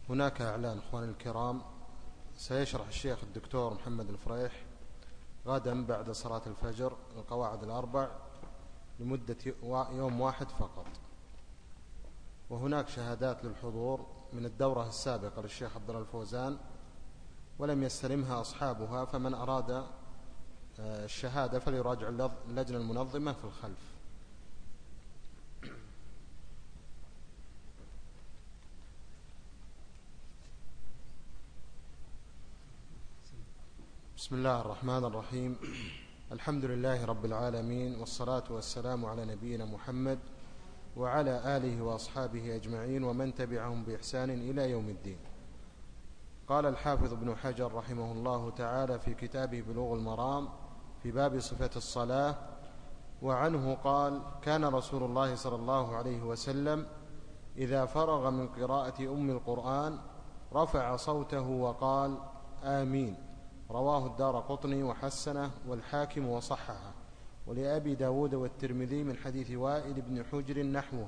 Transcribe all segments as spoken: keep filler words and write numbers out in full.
هناك إعلان أخواني الكرام، سيشرح الشيخ الدكتور محمد الفريح غدا بعد صلاة الفجر القواعد الأربع لمدة يوم واحد فقط. وهناك شهادات للحضور من الدورة السابقة للشيخ عبد الله الفوزان ولم يستلمها أصحابها، فمن أراد الشهادة فليراجع اللجنة المنظمة في الخلف. بسم الله الرحمن الرحيم. الحمد لله رب العالمين، والصلاة والسلام على نبينا محمد وعلى آله وأصحابه أجمعين ومن تبعهم بإحسان إلى يوم الدين. قال الحافظ ابن حجر رحمه الله تعالى في كتابه بلوغ المرام في باب صفة الصلاة، وعنه قال: كان رسول الله صلى الله عليه وسلم إذا فرغ من قراءة أم القرآن رفع صوته وقال: آمين. رواه الدارقطني وحسنه والحاكم وصححه، ولأبي داود والترمذي من حديث وائل بن حجر نحوه.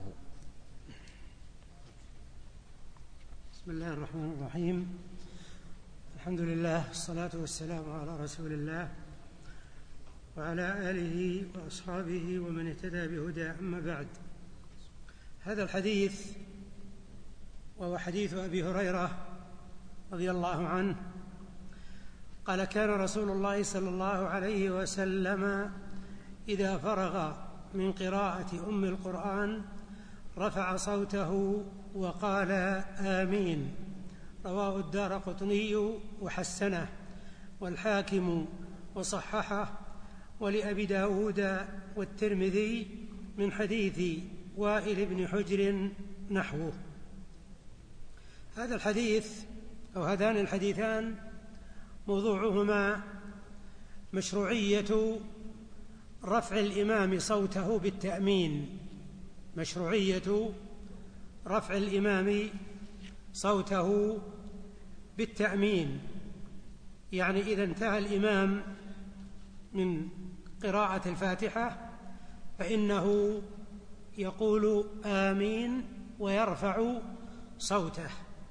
بسم الله الرحمن الرحيم. الحمد لله، الصلاة والسلام على رسول الله وعلى آله وأصحابه ومن اهتدى بهداه، أما بعد. هذا الحديث وهو حديث أبي هريرة رضي الله عنه قال: كان رسول الله صلى الله عليه وسلم إذا فرغ من قراءة أم القرآن رفع صوته وقال: آمين. رواه الدارقطني وحسنه والحاكم وصححه، ولأبي داود والترمذي من حديث وائل بن حجر نحوه. هذا الحديث أو هذان الحديثان موضوعهما مشروعية رفع الإمام صوته بالتأمين، مشروعية رفع الإمام صوته بالتأمين، يعني إذا انتهى الإمام من قراءة الفاتحة فإنه يقول آمين ويرفع صوته.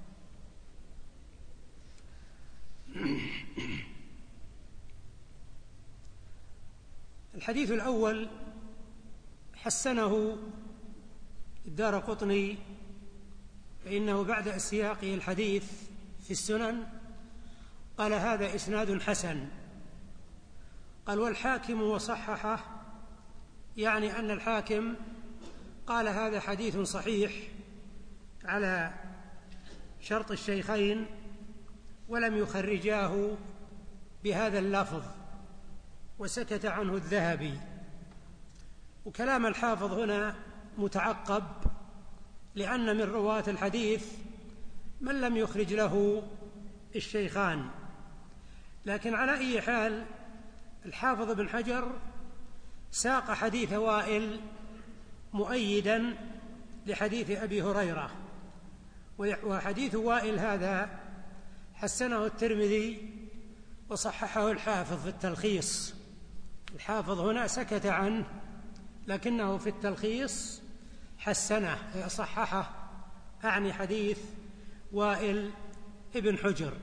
الحديث الأول حسنه الدارقطني، فإنه بعد السياق الحديث في السنن قال: هذا إسناد حسن. قال: والحاكم وصححه، يعني أن الحاكم قال هذا حديث صحيح على شرط الشيخين ولم يخرجاه بهذا اللفظ، وسكت عنه الذهبي. وكلام الحافظ هنا متعقب، لأن من رواة الحديث من لم يخرج له الشيخان. لكن على أي حال، الحافظ بن حجر ساق حديث وائل مؤيدا لحديث أبي هريرة، وحديث وائل هذا حسنه الترمذي وصححه الحافظ في التلخيص. الحافظ هنا سكت عنه، لكنه في التلخيص حسنه صححه، أعني حديث وائل ابن حجر.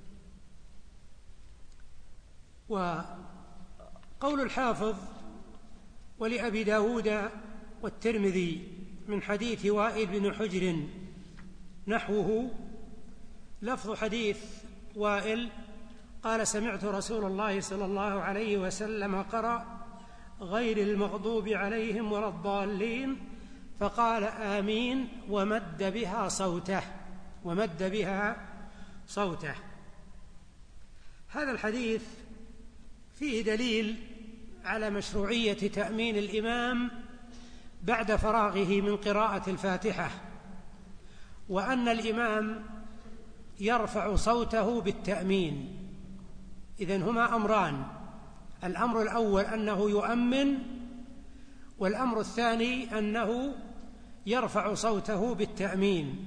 وقول الحافظ: ولأبي داود والترمذي من حديث وائل بن حجر نحوه، لفظ حديث وائل قال: سمعت رسول الله صلى الله عليه وسلم قرأ: غير المغضوب عليهم ولا الضالين، فقال آمين ومد بها صوته ومد بها صوته. هذا الحديث فيه دليل على مشروعية تأمين الإمام بعد فراغه من قراءة الفاتحة، وأن الإمام يرفع صوته بالتأمين. إذن هما أمران: الأمر الأول أنه يؤمن، والأمر الثاني أنه يرفع صوته بالتأمين.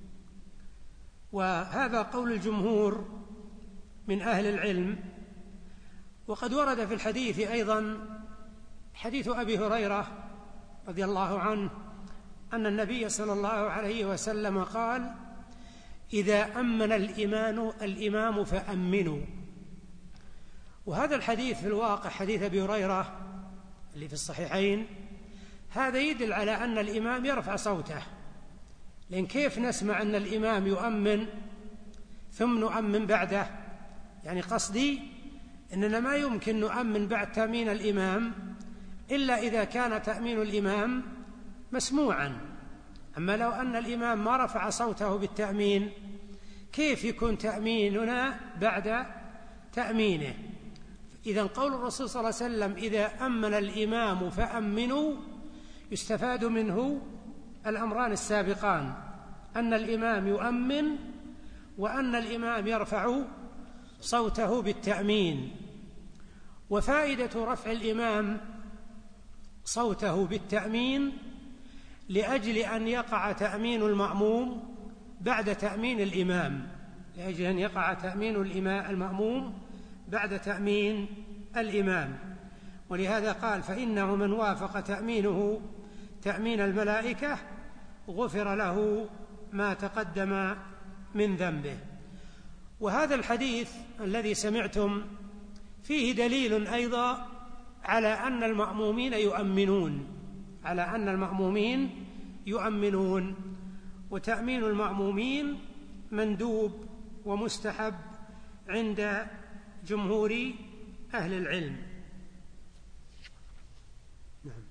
وهذا قول الجمهور من أهل العلم. وقد ورد في الحديث أيضا حديث أبي هريرة رضي الله عنه أن النبي صلى الله عليه وسلم قال: إذا أمن الإمام الإمام فأمنوا. وهذا الحديث في الواقع حديث أبي هريرة اللي في الصحيحين، هذا يدل على أن الإمام يرفع صوته، لأن كيف نسمع أن الإمام يؤمن ثم نؤمن بعده؟ يعني قصدي أننا ما يمكن نؤمن بعد تأمين الإمام إلا إذا كان تأمين الإمام مسموعا. أما لو أن الإمام ما رفع صوته بالتأمين كيف يكون تأميننا بعد تأمينه؟ إذن قول الرسول صلى الله عليه وسلم إذا أمن الإمام فأمنوا يستفاد منه الأمران السابقان، أن الإمام يؤمن وأن الإمام يرفع صوته بالتأمين. وفائدة رفع الإمام صوته بالتأمين لأجل أن يقع تأمين المأموم بعد تأمين الإمام، لأجل أن يقع تأمين المأموم بعد تأمين الإمام. ولهذا قال فإنه من وافق تأمينه تأمين الملائكة غفر له ما تقدم من ذنبه. وهذا الحديث الذي سمعتم فيه دليل أيضا على أن المأمومين يؤمنون على أن المأمومين يؤمنون وتأمين المأمومين مندوب ومستحب عند جمهور أهل العلم. نعم.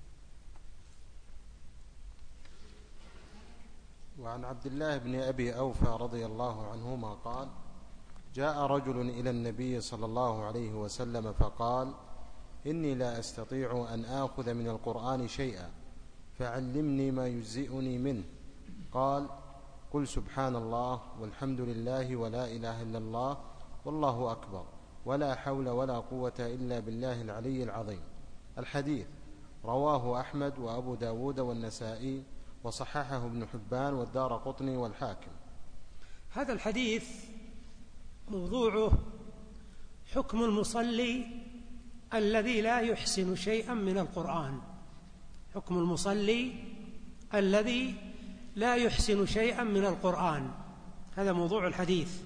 وعن عبد الله بن أبي أوفى رضي الله عنهما قال جاء رجل إلى النبي صلى الله عليه وسلم فقال إني لا أستطيع أن آخذ من القرآن شيئا فعلمني ما يجزئني منه. قال قل سبحان الله والحمد لله ولا إله إلا الله والله أكبر ولا حول ولا قوة إلا بالله العلي العظيم. الحديث رواه أحمد وأبو داود والنسائي وصححه ابن حبان والدارقطني والحاكم. هذا الحديث موضوعه حكم المصلي الذي لا يحسن شيئا من القرآن. حكم المصلي الذي لا يحسن شيئا من القرآن، هذا موضوع الحديث.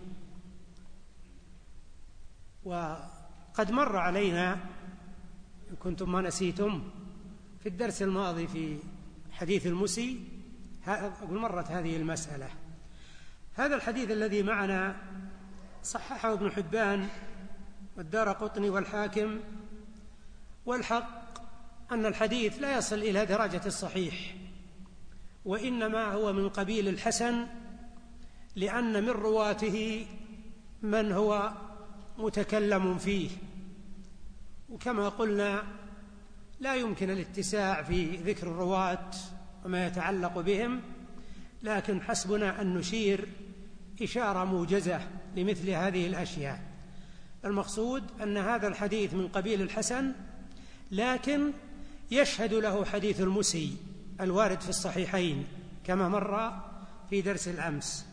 وقد مر علينا إن كنتم ما نسيتم في الدرس الماضي في حديث المسي مرت هذه المسألة. هذا الحديث الذي معنا صححه ابن حبان والدارقطني والحاكم، والحق أن الحديث لا يصل إلى درجة الصحيح، وإنما هو من قبيل الحسن، لأن من رواته من هو متكلم فيه، وكما قلنا لا يمكن الاتساع في ذكر الرواة وما يتعلق بهم، لكن حسبنا أن نشير إشارة موجزة لمثل هذه الأشياء. المقصود أن هذا الحديث من قبيل الحسن، لكن يشهد له حديث المسي الوارد في الصحيحين كما مر في درس الأمس.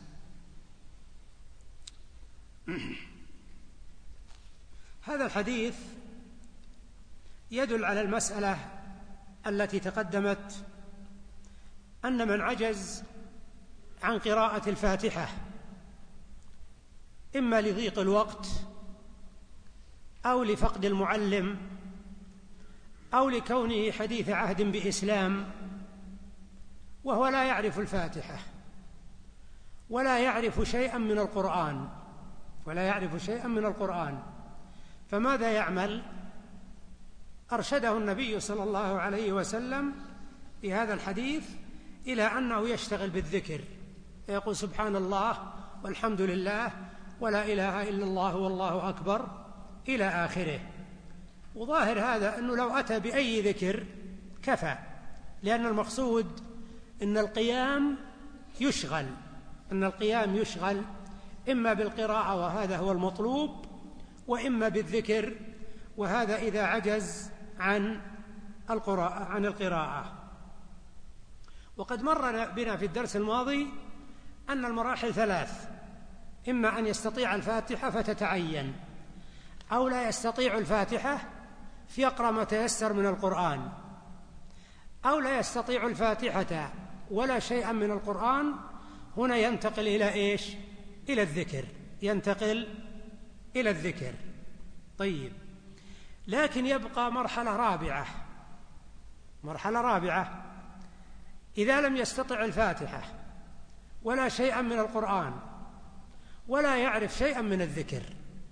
هذا الحديث يدل على المسألة التي تقدمت، أن من عجز عن قراءة الفاتحة إما لضيق الوقت أو لفقد المعلم أو لكونه حديث عهد بإسلام وهو لا يعرف الفاتحة ولا يعرف شيئا من القرآن ولا يعرف شيئا من القرآن فماذا يعمل؟ أرشده النبي صلى الله عليه وسلم في هذا الحديث إلى أنه يشتغل بالذكر، يقول سبحان الله والحمد لله ولا إله إلا الله والله أكبر إلى آخره. وظاهر هذا أنه لو أتى بأي ذكر كفى، لأن المقصود أن القيام يشغل أن القيام يشغل إما بالقراءة وهذا هو المطلوب، وإما بالذكر وهذا إذا عجز عن القراءة عن القراءة. وقد مر بنا في الدرس الماضي أن المراحل ثلاث: إما أن يستطيع الفاتحة فتتعين، أو لا يستطيع الفاتحة فيقرأ ما تيسر من القرآن، أو لا يستطيع الفاتحة ولا شيئا من القرآن، هنا ينتقل إلى إيش؟ إلى الذكر، ينتقل إلى الذكر. طيب، لكن يبقى مرحلة رابعة، مرحلة رابعة إذا لم يستطع الفاتحة ولا شيئا من القرآن ولا يعرف شيئا من الذكر،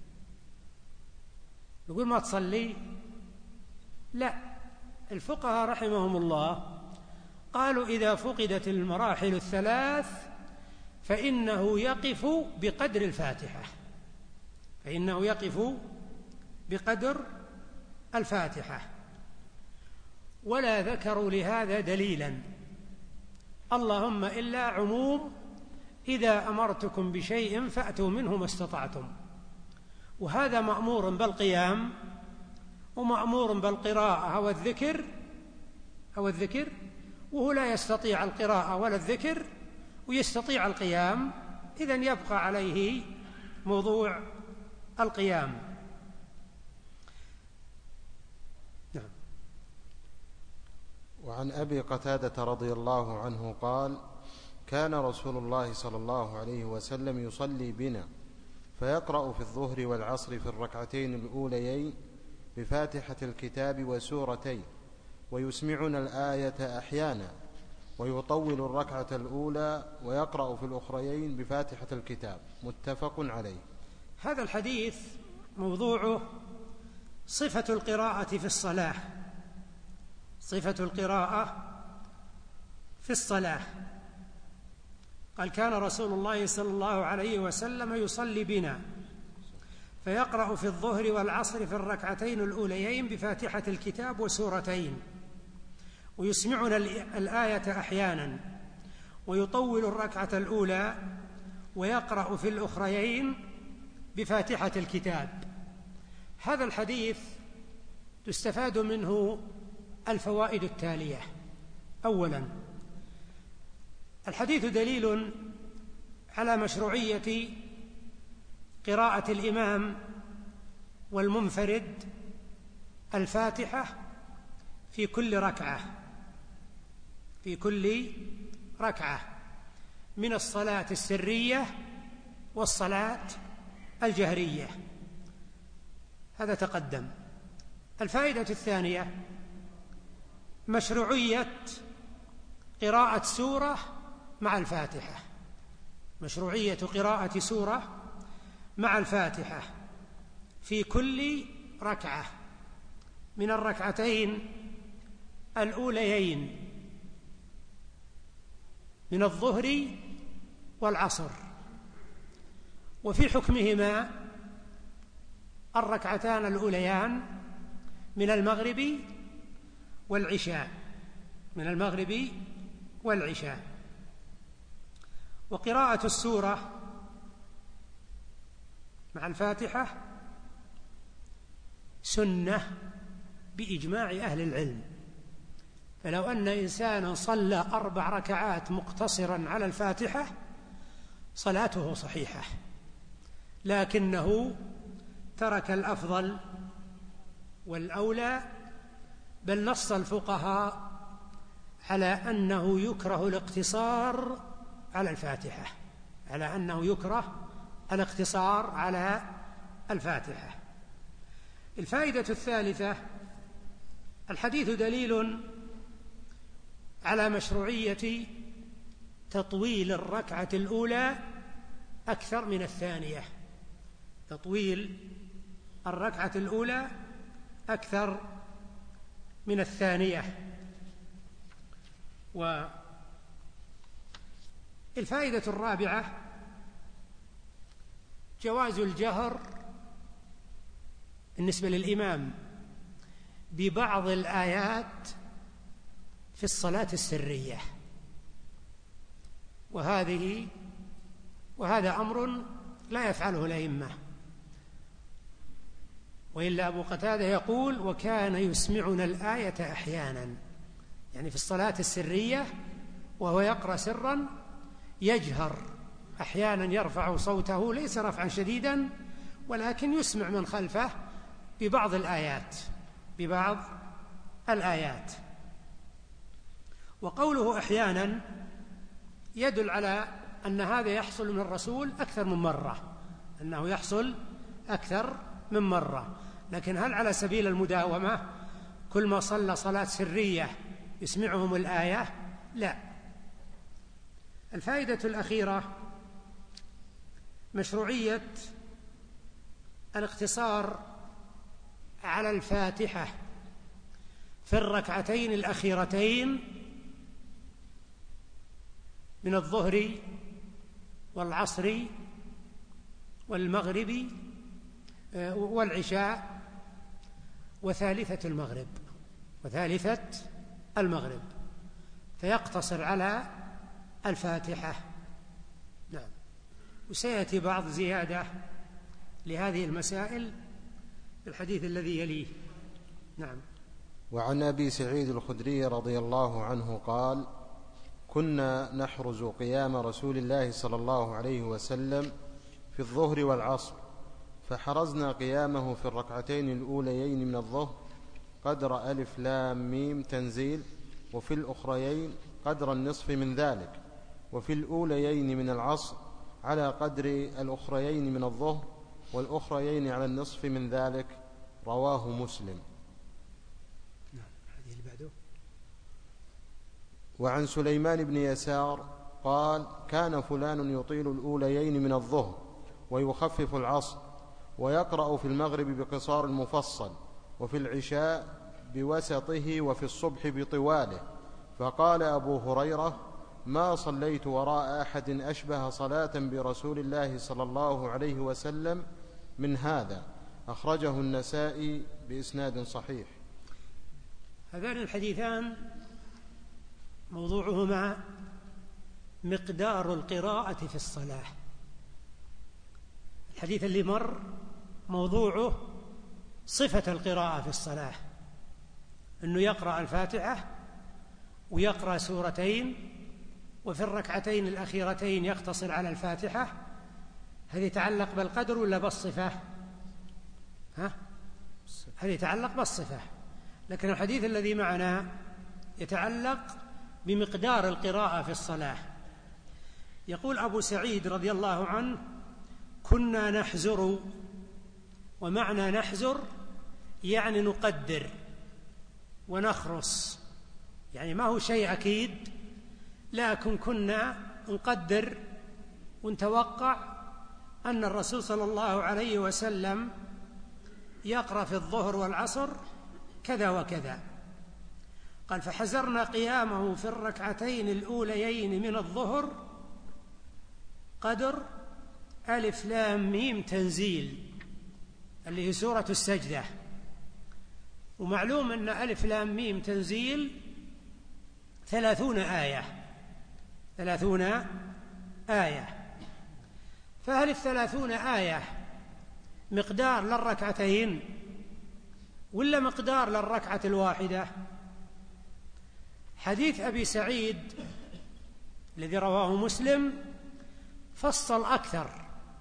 نقول ما تصلي؟ لا، الفقهاء رحمهم الله قالوا إذا فقدت المراحل الثلاث فإنه يقف بقدر الفاتحة، فإنه يقف بقدر الفاتحة. ولا ذكروا لهذا دليلا، اللهم إلا عموم إذا أمرتكم بشيء فأتوا منه ما استطعتم، وهذا مأمور بالقيام ومأمور بالقراءة أو الذكر أو الذكر وهو لا يستطيع القراءة ولا الذكر ويستطيع القيام، إذن يبقى عليه موضوع القيام. نعم. وعن أبي قتادة رضي الله عنه قال: كان رسول الله صلى الله عليه وسلم يصلي بنا فيقرأ في الظهر والعصر في الركعتين الأوليين بفاتحة الكتاب وسورتين، ويسمعنا الآية أحيانا، ويطول الركعة الأولى ويقرأ في الأخريين بفاتحة الكتاب. متفق عليه. هذا الحديث موضوعه صفة القراءة في الصلاة، صفة القراءة في الصلاة. قال: كان رسول الله صلى الله عليه وسلم يصلي بنا فيقرأ في الظهر والعصر في الركعتين الأوليين بفاتحة الكتاب وسورتين، ويسمعنا الآية أحيانا، ويطول الركعة الأولى ويقرأ في الأخريين بفاتحة الكتاب. هذا الحديث تستفاد منه الفوائد التالية. أولا، الحديث دليل على مشروعية قراءة الإمام والمنفرد الفاتحة في كل ركعة في كل ركعة من الصلاة السرية والصلاة الجهرية. هذا تقدم. الفائدة الثانية مشروعية قراءة سورة مع الفاتحة، مشروعية قراءة سورة مع الفاتحة في كل ركعة من الركعتين الأوليين من الظهر والعصر. وفي حكمهما الركعتان الأوليان من المغرب والعشاء، من المغرب والعشاء. وقراءة السورة مع الفاتحة سنة بإجماع أهل العلم، فلو أن إنسانا صلى أربع ركعات مقتصرا على الفاتحة صلاته صحيحة، لكنه ترك الأفضل والأولى، بل نص الفقهاء على أنه يكره الاقتصار على الفاتحة، على أنه يكره الاقتصار على الفاتحة. الفائدة الثالثة: الحديث دليل على مشروعية تطويل الركعة الأولى أكثر من الثانية، تطويل الركعة الأولى أكثر من الثانية. والفائدة الرابعة جواز الجهر بالنسبة للإمام ببعض الآيات في الصلاة السرية، وهذه وهذا أمر لا يفعله الأئمة، وإلا أبو قتادة يقول: وكان يسمعنا الآية أحيانا، يعني في الصلاة السرية وهو يقرأ سرا يجهر، أحيانا يرفع صوته ليس رفعا شديدا ولكن يسمع من خلفه ببعض الآيات ببعض الآيات. وقوله أحيانا يدل على أن هذا يحصل من الرسول أكثر من مرة، أنه يحصل أكثر من مرة، لكن هل على سبيل المداومة كل ما صلى صلاة سرية يسمعهم الآية؟ لا. الفائدة الأخيرة مشروعية الاقتصار على الفاتحة في الركعتين الأخيرتين من الظهر والعصر والمغرب والعشاء وثالثة المغرب وثالثة المغرب فيقتصر على الفاتحة. نعم. وسيأتي بعض زيادة لهذه المسائل في الحديث الذي يليه. نعم. وعن أبي سعيد الخدري رضي الله عنه قال: كنا نحرز قيام رسول الله صلى الله عليه وسلم في الظهر والعصر، فحرزنا قيامه في الركعتين الأوليين من الظهر قدر ألف لام ميم تنزيل، وفي الأخريين قدر النصف من ذلك، وفي الأوليين من العصر على قدر الأخريين من الظهر، والأخريين على النصف من ذلك. رواه مسلم. وعن سليمان بن يسار قال: كان فلان يطيل الأوليين من الظهر ويخفف العصر، ويقرأ في المغرب بقصار المفصل، وفي العشاء بوسطه، وفي الصبح بطواله. فقال أبو هريرة: ما صليت وراء أحد أشبه صلاة برسول الله صلى الله عليه وسلم من هذا. أخرجه النسائي بإسناد صحيح. هذان الحديثان موضوعهما مقدار القراءة في الصلاة. الحديث اللي مر موضوعه صفة القراءة في الصلاة، أنه يقرأ الفاتحة ويقرأ سورتين، وفي الركعتين الأخيرتين يقتصر على الفاتحة. هذا يتعلق بالقدر ولا بالصفة؟ ها؟ هذا يتعلق بالصفة، لكن الحديث الذي معنا يتعلق بمقدار القراءة في الصلاة. يقول أبو سعيد رضي الله عنه: كنا نحزر، ومعنى نحزر يعني نقدر ونخرص، يعني ما هو شيء أكيد، لكن كنا نقدر ونتوقع أن الرسول صلى الله عليه وسلم يقرأ في الظهر والعصر كذا وكذا. قال: فحزرنا قيامه في الركعتين الأوليين من الظهر قدر ألف لام ميم تنزيل، اللي هي سورة السجدة. ومعلوم أن ألف لام ميم تنزيل ثلاثون آية ثلاثون آية فهل الثلاثون آية مقدار للركعتين ولا مقدار للركعة الواحدة؟ حديث أبي سعيد الذي رواه مسلم فصل أكثر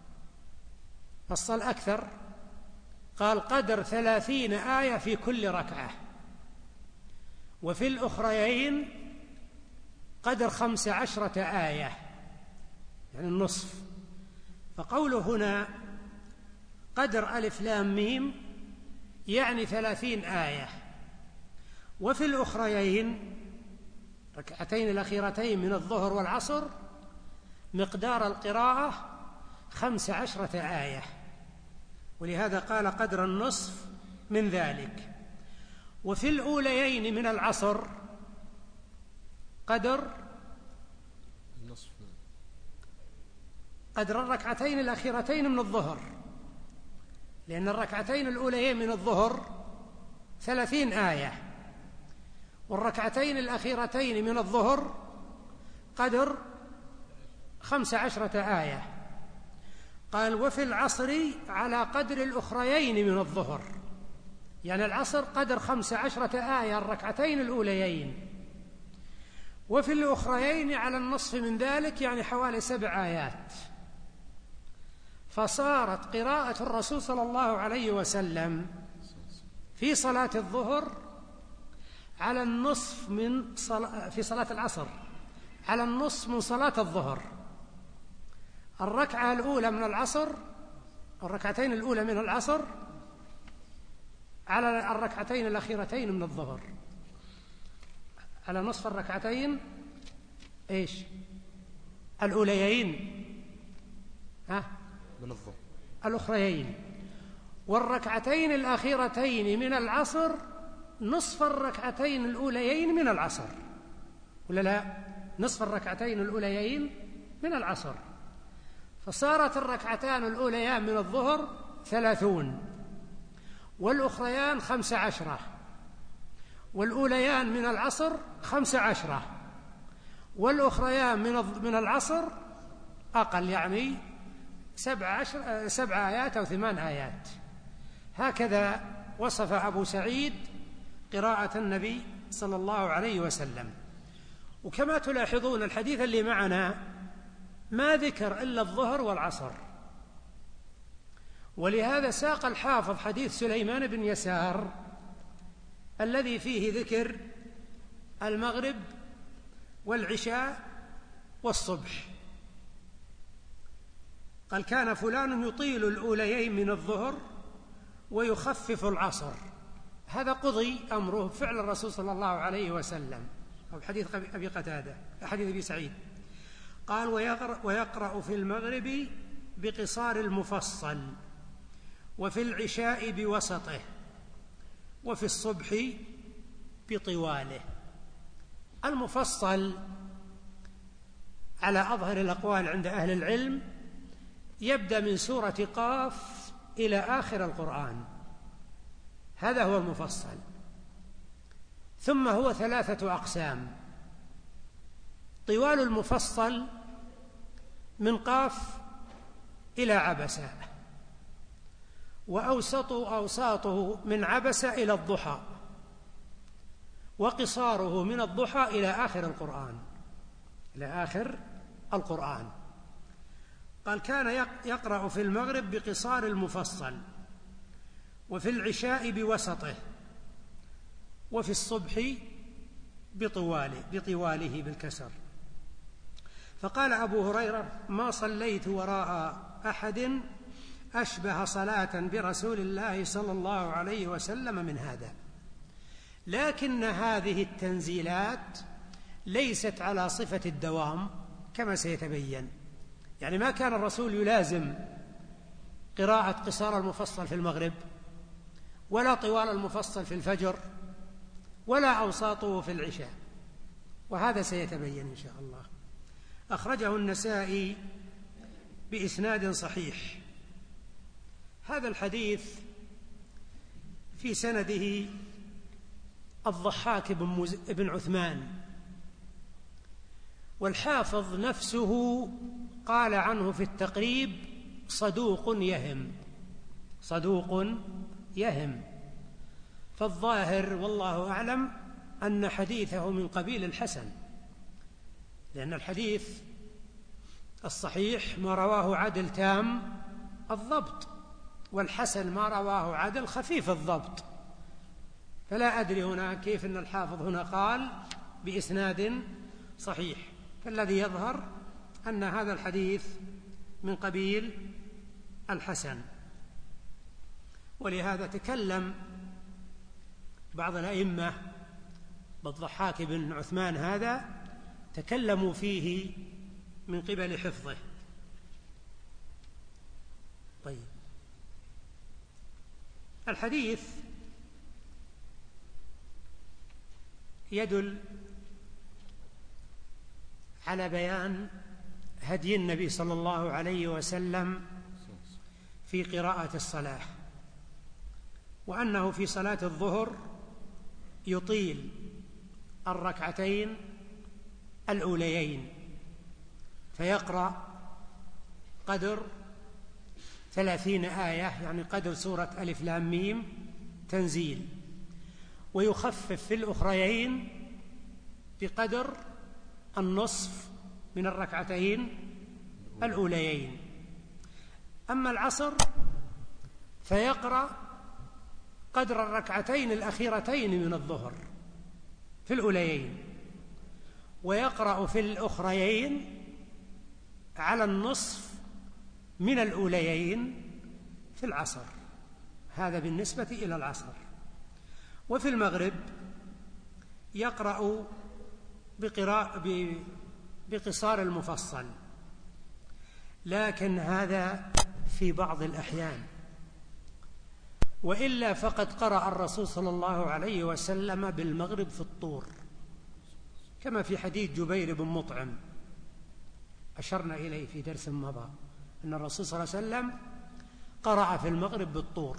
فصل أكثر قال: قدر ثلاثين آية في كل ركعة، وفي الأخريين قدر خمس عشرة آية، يعني النصف. فقوله هنا قدر ألف لام ميم يعني ثلاثين آية، وفي الأخريين ركعتين الأخيرتين من الظهر والعصر مقدار القراءة خمس عشرة آية، ولهذا قال قدر النصف من ذلك. وفي الأوليين من العصر قدر قدر الركعتين الأخيرتين من الظهر، لأن الركعتين الأوليين من الظهر ثلاثين آية، والركعتين الأخيرتين من الظهر قدر خمس عشرة آية. قال: وفي العصر على قدر الأخريين من الظهر، يعني العصر قدر خمس عشرة آية الركعتين الأوليين، وفي الأخريين على النصف من ذلك، يعني حوالي سبع آيات. فصارت قراءة الرسول صلى الله عليه وسلم في صلاة الظهر على النصف من صلاة في صلاة العصر على النصف من صلاة الظهر، الركعة الأولى من العصر، الركعتين الأولى من العصر على الركعتين الأخيرتين من الظهر، على نصف الركعتين إيش الأوليين ها من الظهر الأخريين، والركعتين الأخيرتين من العصر نصف الركعتين الأوليين من العصر، ولا لا؟ نصف الركعتين الأوليين من العصر، فصارت الركعتان الأوليان من الظهر ثلاثون، والأخريان خمس عشرة، والأوليان من العصر خمس عشرة، والأخريان من من العصر أقل، يعني سبع عشر سبع آيات أو ثمان آيات. هكذا وصف أبو سعيد قراءة النبي صلى الله عليه وسلم. وكما تلاحظون الحديث اللي معنا ما ذكر إلا الظهر والعصر، ولهذا ساق الحافظ حديث سليمان بن يسار الذي فيه ذكر المغرب والعشاء والصبح. قال: كان فلان يطيل الأوليين من الظهر ويخفف العصر. هذا قضي أمره بفعل الرسول صلى الله عليه وسلم، أو حديث أبي قتادة، حديث أبي سعيد. قال: ويقرأ, ويقرأ في المغرب بقصار المفصل، وفي العشاء بوسطه، وفي الصبح بطواله. المفصل على أظهر الأقوال عند أهل العلم يبدأ من سورة قاف إلى آخر القرآن، هذا هو المفصل. ثم هو ثلاثة أقسام: طوال المفصل من قاف إلى عبسة، وأوسط أوساطه من عبسة إلى الضحى، وقصاره من الضحى إلى آخر القرآن، إلى آخر القرآن. قال: كان يقرأ في المغرب بقصار المفصل، وفي العشاء بوسطه، وفي الصبح بطواله بطواله بالكسر. فقال أبو هريرة: ما صليت وراء أحد أشبه صلاة برسول الله صلى الله عليه وسلم من هذا. لكن هذه التنزيلات ليست على صفة الدوام كما سيتبين، يعني ما كان الرسول يلازم قراءة قصار المفصل في المغرب، ولا طوال المفصل في الفجر، ولا أوساطه في العشاء، وهذا سيتبين إن شاء الله. أخرجه النسائي بإسناد صحيح. هذا الحديث في سنده الضحاك بن عثمان، والحافظ نفسه قال عنه في التقريب: صدوق يهم، صدوق يهم. فالظاهر والله أعلم أن حديثه من قبيل الحسن، لأن الحديث الصحيح ما رواه عدل تام الضبط، والحسن ما رواه عدل خفيف الضبط. فلا أدري هنا كيف أن الحافظ هنا قال بإسناد صحيح، فالذي يظهر أن هذا الحديث من قبيل الحسن. ولهذا تكلم بعض الأئمة بالضحاك بن عثمان هذا، تكلموا فيه من قبل حفظه. طيب، الحديث يدل على بيان هدي النبي صلى الله عليه وسلم في قراءة الصلاة، وأنه في صلاة الظهر يطيل الركعتين الأوليين، فيقرأ قدر ثلاثين آية، يعني قدر سورة ألف لام ميم تنزيل، ويخفف في الأخريين بقدر النصف من الركعتين الأوليين. أما العصر فيقرأ قدر الركعتين الأخيرتين من الظهر في الأوليين، ويقرأ في الأخريين على النصف من الأوليين في العصر، هذا بالنسبة إلى العصر. وفي المغرب يقرأ بقراء بقصار المفصل، لكن هذا في بعض الأحيان، وإلا فقد قرأ الرسول صلى الله عليه وسلم بالمغرب في الطور، كما في حديث جبير بن مطعم أشرنا إليه في درس مضى، أن الرسول صلى الله عليه وسلم قرأ في المغرب بالطور،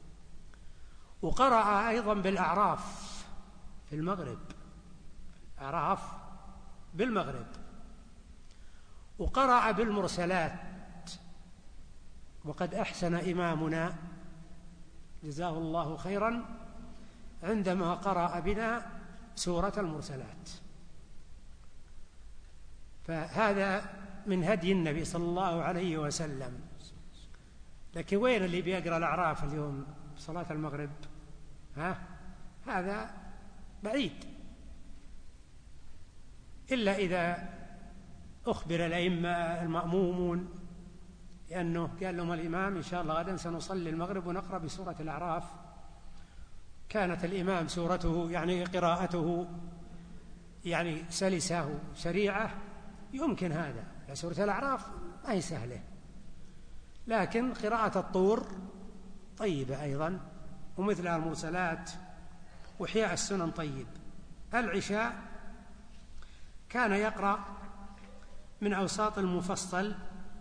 وقرأ أيضا بالأعراف في المغرب، أعراف بالمغرب، وقرأ بالمرسلات. وقد أحسن إمامنا جزاه الله خيرا عندما قرأ بنا سورة المرسلات، فهذا من هدي النبي صلى الله عليه وسلم. لكن وين اللي بيقرأ الأعراف اليوم صلاة المغرب؟ ها؟ هذا بعيد، إلا إذا أخبر الأئمة المأمومون، لأنه قال لهم الإمام إن شاء الله غدا سنصلي المغرب ونقرأ بسورة الأعراف، كانت الإمام سورته يعني قراءته يعني سلسة سريعة، يمكن هذا. سورة الأعراف ما هي سهلة، لكن قراءة الطور طيبة أيضا، ومثل المرسلات وإحياء السنن طيب. العشاء كان يقرأ من أوساط المفصل،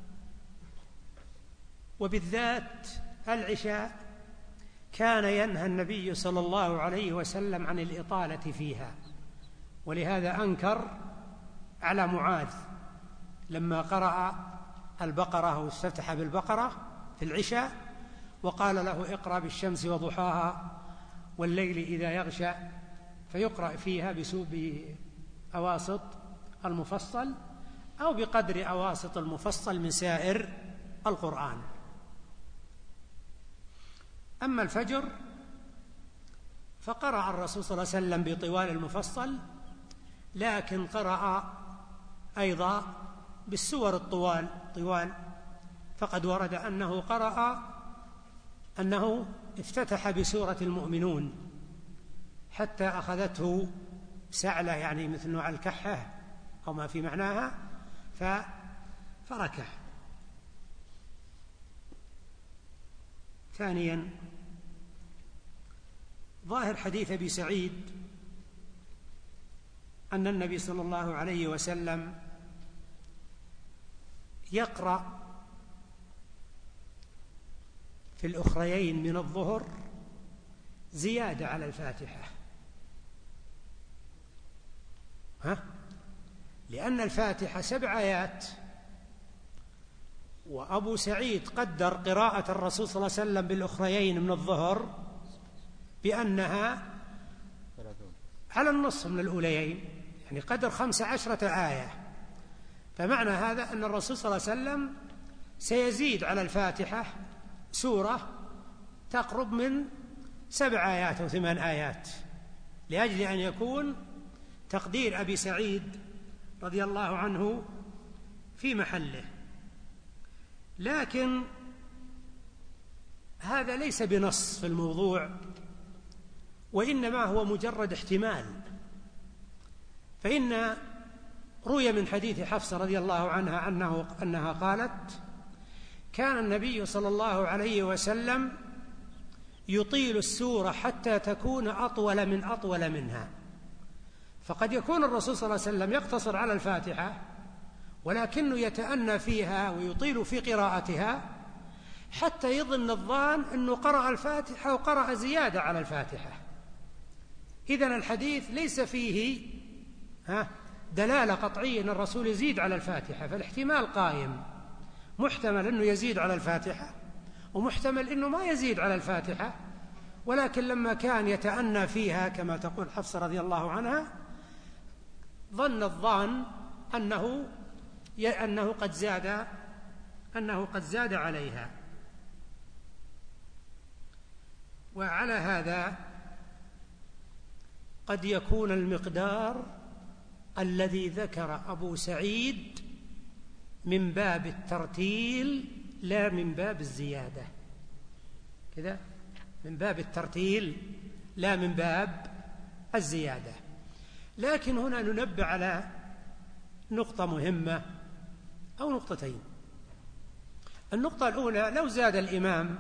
وبالذات العشاء كان ينهى النبي صلى الله عليه وسلم عن الإطالة فيها، ولهذا أنكر على معاذ لما قرأ البقرة واستفتح بالبقرة في العشاء، وقال له اقرأ بالشمس وضحاها والليل إذا يغشى، فيقرأ فيها بأواسط المفصل أو بقدر أواسط المفصل من سائر القرآن. أما الفجر فقرأ الرسول صلى الله عليه وسلم بطوال المفصل، لكن قرأ أيضا بالسور الطوال طوال، فقد ورد أنه قرأ أنه افتتح بسورة المؤمنون حتى أخذته سعلة، يعني مثل نوع الكحة أو ما في معناها، فركع. ثانيا، ظاهر حديث أبي سعيد أن النبي صلى الله عليه وسلم يقرأ في الأخريين من الظهر زيادة على الفاتحة، ها؟ لأن الفاتحة سبع آيات، وأبو سعيد قدر قراءة الرسول صلى الله عليه وسلم بالأخريين من الظهر بأنها على النصف من الأوليين، يعني قدر خمس عشرة آية. فمعنى هذا أن الرسول صلى الله عليه وسلم سيزيد على الفاتحة سورة تقرب من سبع آيات أو ثمان آيات، لأجل أن يكون تقدير أبي سعيد رضي الله عنه في محله. لكن هذا ليس بنص في الموضوع، وإنما هو مجرد احتمال. فإن روي من حديث حفصة رضي الله عنها أنه أنها قالت: كان النبي صلى الله عليه وسلم يطيل السورة حتى تكون أطول من أطول منها. فقد يكون الرسول صلى الله عليه وسلم يقتصر على الفاتحة، ولكنه يتأنى فيها ويطيل في قراءتها حتى يظن الظان أنه قرأ الفاتحة وقرأ زيادة على الفاتحة. إذن الحديث ليس فيه ها دلالة قطعية أن الرسول يزيد على الفاتحة، فالاحتمال قائم، محتمل أنه يزيد على الفاتحة ومحتمل أنه ما يزيد على الفاتحة، ولكن لما كان يتأنى فيها كما تقول حفصة رضي الله عنها، ظن الظان أنه أنه قد زاد أنه قد زاد عليها. وعلى هذا قد يكون المقدار الذي ذكر أبو سعيد من باب الترتيل لا من باب الزيادة، كذا من باب الترتيل لا من باب الزيادة. لكن هنا ننبه على نقطة مهمة أو نقطتين. النقطة الأولى: لو زاد الإمام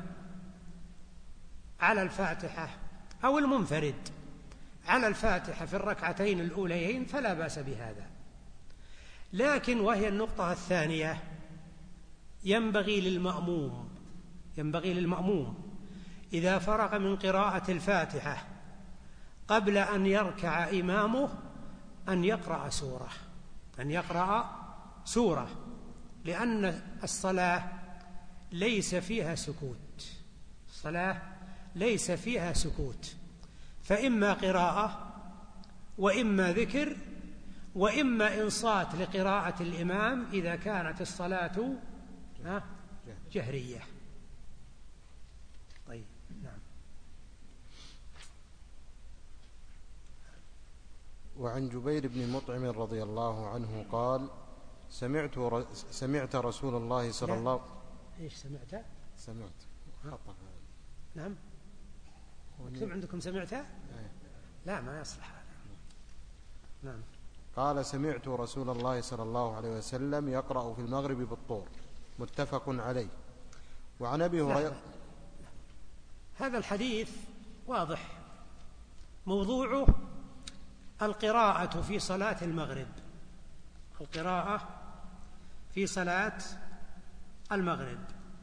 على الفاتحة أو المنفرد على الفاتحة في الركعتين الأوليين فلا بأس بهذا. لكن وهي النقطة الثانية، ينبغي للمأموم ينبغي للمأموم إذا فرغ من قراءة الفاتحة قبل أن يركع إمامه أن يقرأ سورة أن يقرأ سورة لأن الصلاة ليس فيها سكوت الصلاة ليس فيها سكوت فإما قراءة وإما ذكر وإما إنصات لقراءة الإمام إذا كانت الصلاة جهرية. طيب، نعم. وعن جبير بن مطعم رضي الله عنه قال: سمعت ر... سمعت رسول الله صلى الله عليه وسلم. ايش سمعت؟ سمعت خطأ. نعم، مكتوب عندكم سمعت؟ لا، ما يصلح هذا. نعم. قال: سمعت رسول الله صلى الله عليه وسلم يقرأ في المغرب بالطور، متفق عليه. وعن أبي هريرة. هذا الحديث واضح، موضوعه القراءة في صلاة المغرب القراءة في صلاة المغرب.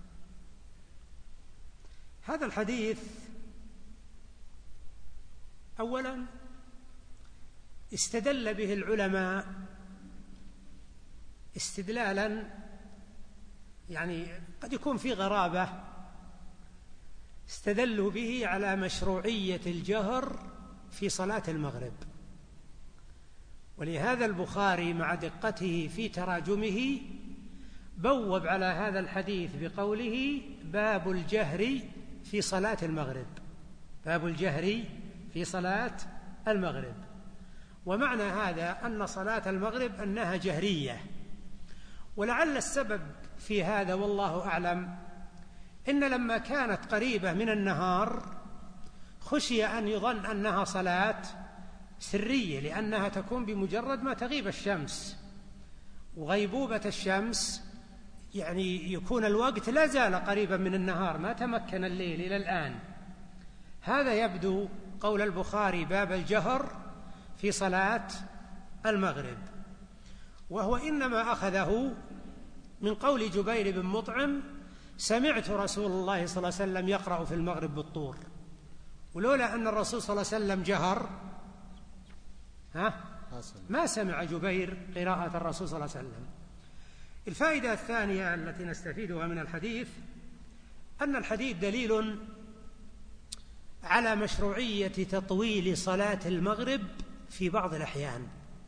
هذا الحديث أولا استدل به العلماء استدلالا يعني قد يكون في غرابة، استدلوا به على مشروعية الجهر في صلاة المغرب. ولهذا البخاري مع دقته في تراجمه بوب على هذا الحديث بقوله: باب الجهر في صلاة المغرب باب الجهر في صلاة المغرب. ومعنى هذا أن صلاة المغرب أنها جهرية. ولعل السبب في هذا والله أعلم إن لما كانت قريبة من النهار خشي أن يظن أنها صلاة سرية، لأنها تكون بمجرد ما تغيب الشمس، وغيبوبة الشمس يعني يكون الوقت لا زال قريبا من النهار، ما تمكن الليل إلى الآن. هذا يبدو قول البخاري: باب الجهر في صلاة المغرب. وهو إنما أخذه من قول جبير بن مطعم: سمعت رسول الله صلى الله عليه وسلم يقرأ في المغرب بالطور. ولولا أن الرسول صلى الله عليه وسلم جهر ها ما سمع جبير قراءة الرسول صلى الله عليه وسلم. الفائدة الثانية التي نستفيدها من الحديث أن الحديث دليل على مشروعية تطويل صلاة المغرب في بعض الأحيان،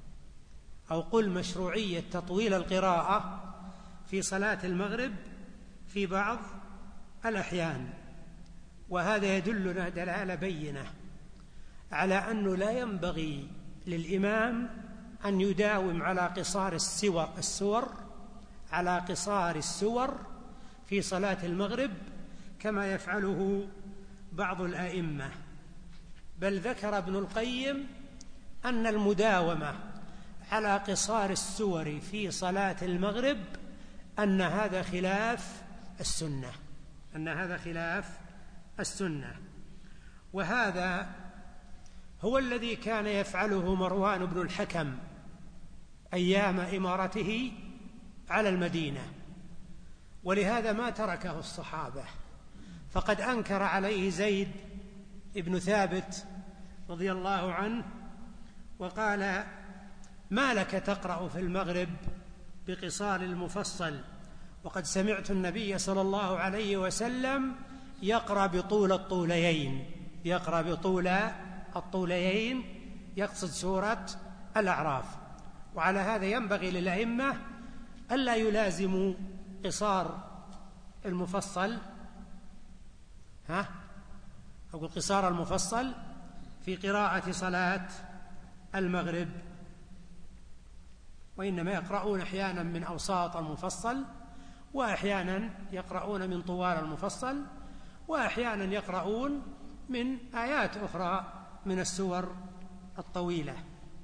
أو قل مشروعية تطويل القراءة في صلاة المغرب في بعض الأحيان. وهذا يدلنا دلالة بينة على أنه لا ينبغي للإمام أن يداوم على قصار السور السور على قصار السور في صلاة المغرب كما يفعله بعض الأئمة. بل ذكر ابن القيم أن المداومة على قصار السور في صلاة المغرب أن هذا خلاف السنة أن هذا خلاف السنة وهذا هو الذي كان يفعله مروان بن الحكم أيام إمارته على المدينة، ولهذا ما تركه الصحابة. فقد أنكر عليه زيد بن ثابت رضي الله عنه وقال: ما لك تقرأ في المغرب بقصار المفصل وقد سمعت النبي صلى الله عليه وسلم يقرأ بطول الطوليين يقرأ بطول الطوليين يقصد سورة الأعراف. وعلى هذا ينبغي للأئمة ألا يلازموا قصار المفصل ها أقول قصار المفصل في قراءة صلاة المغرب، وإنما يقرؤون أحيانا من أوساط المفصل وأحيانا يقرؤون من طوال المفصل، وأحيانا يقرؤون من آيات أخرى من السور الطويلة.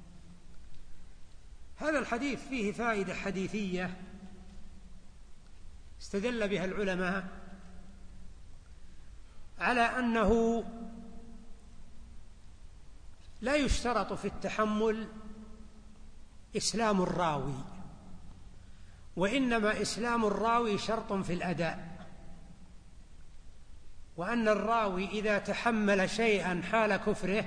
هذا الحديث فيه فائدة حديثية استدل بها العلماء على أنه لا يشترط في التحمل إسلام الراوي، وإنما إسلام الراوي شرط في الأداء، وأن الراوي إذا تحمل شيئا حال كفره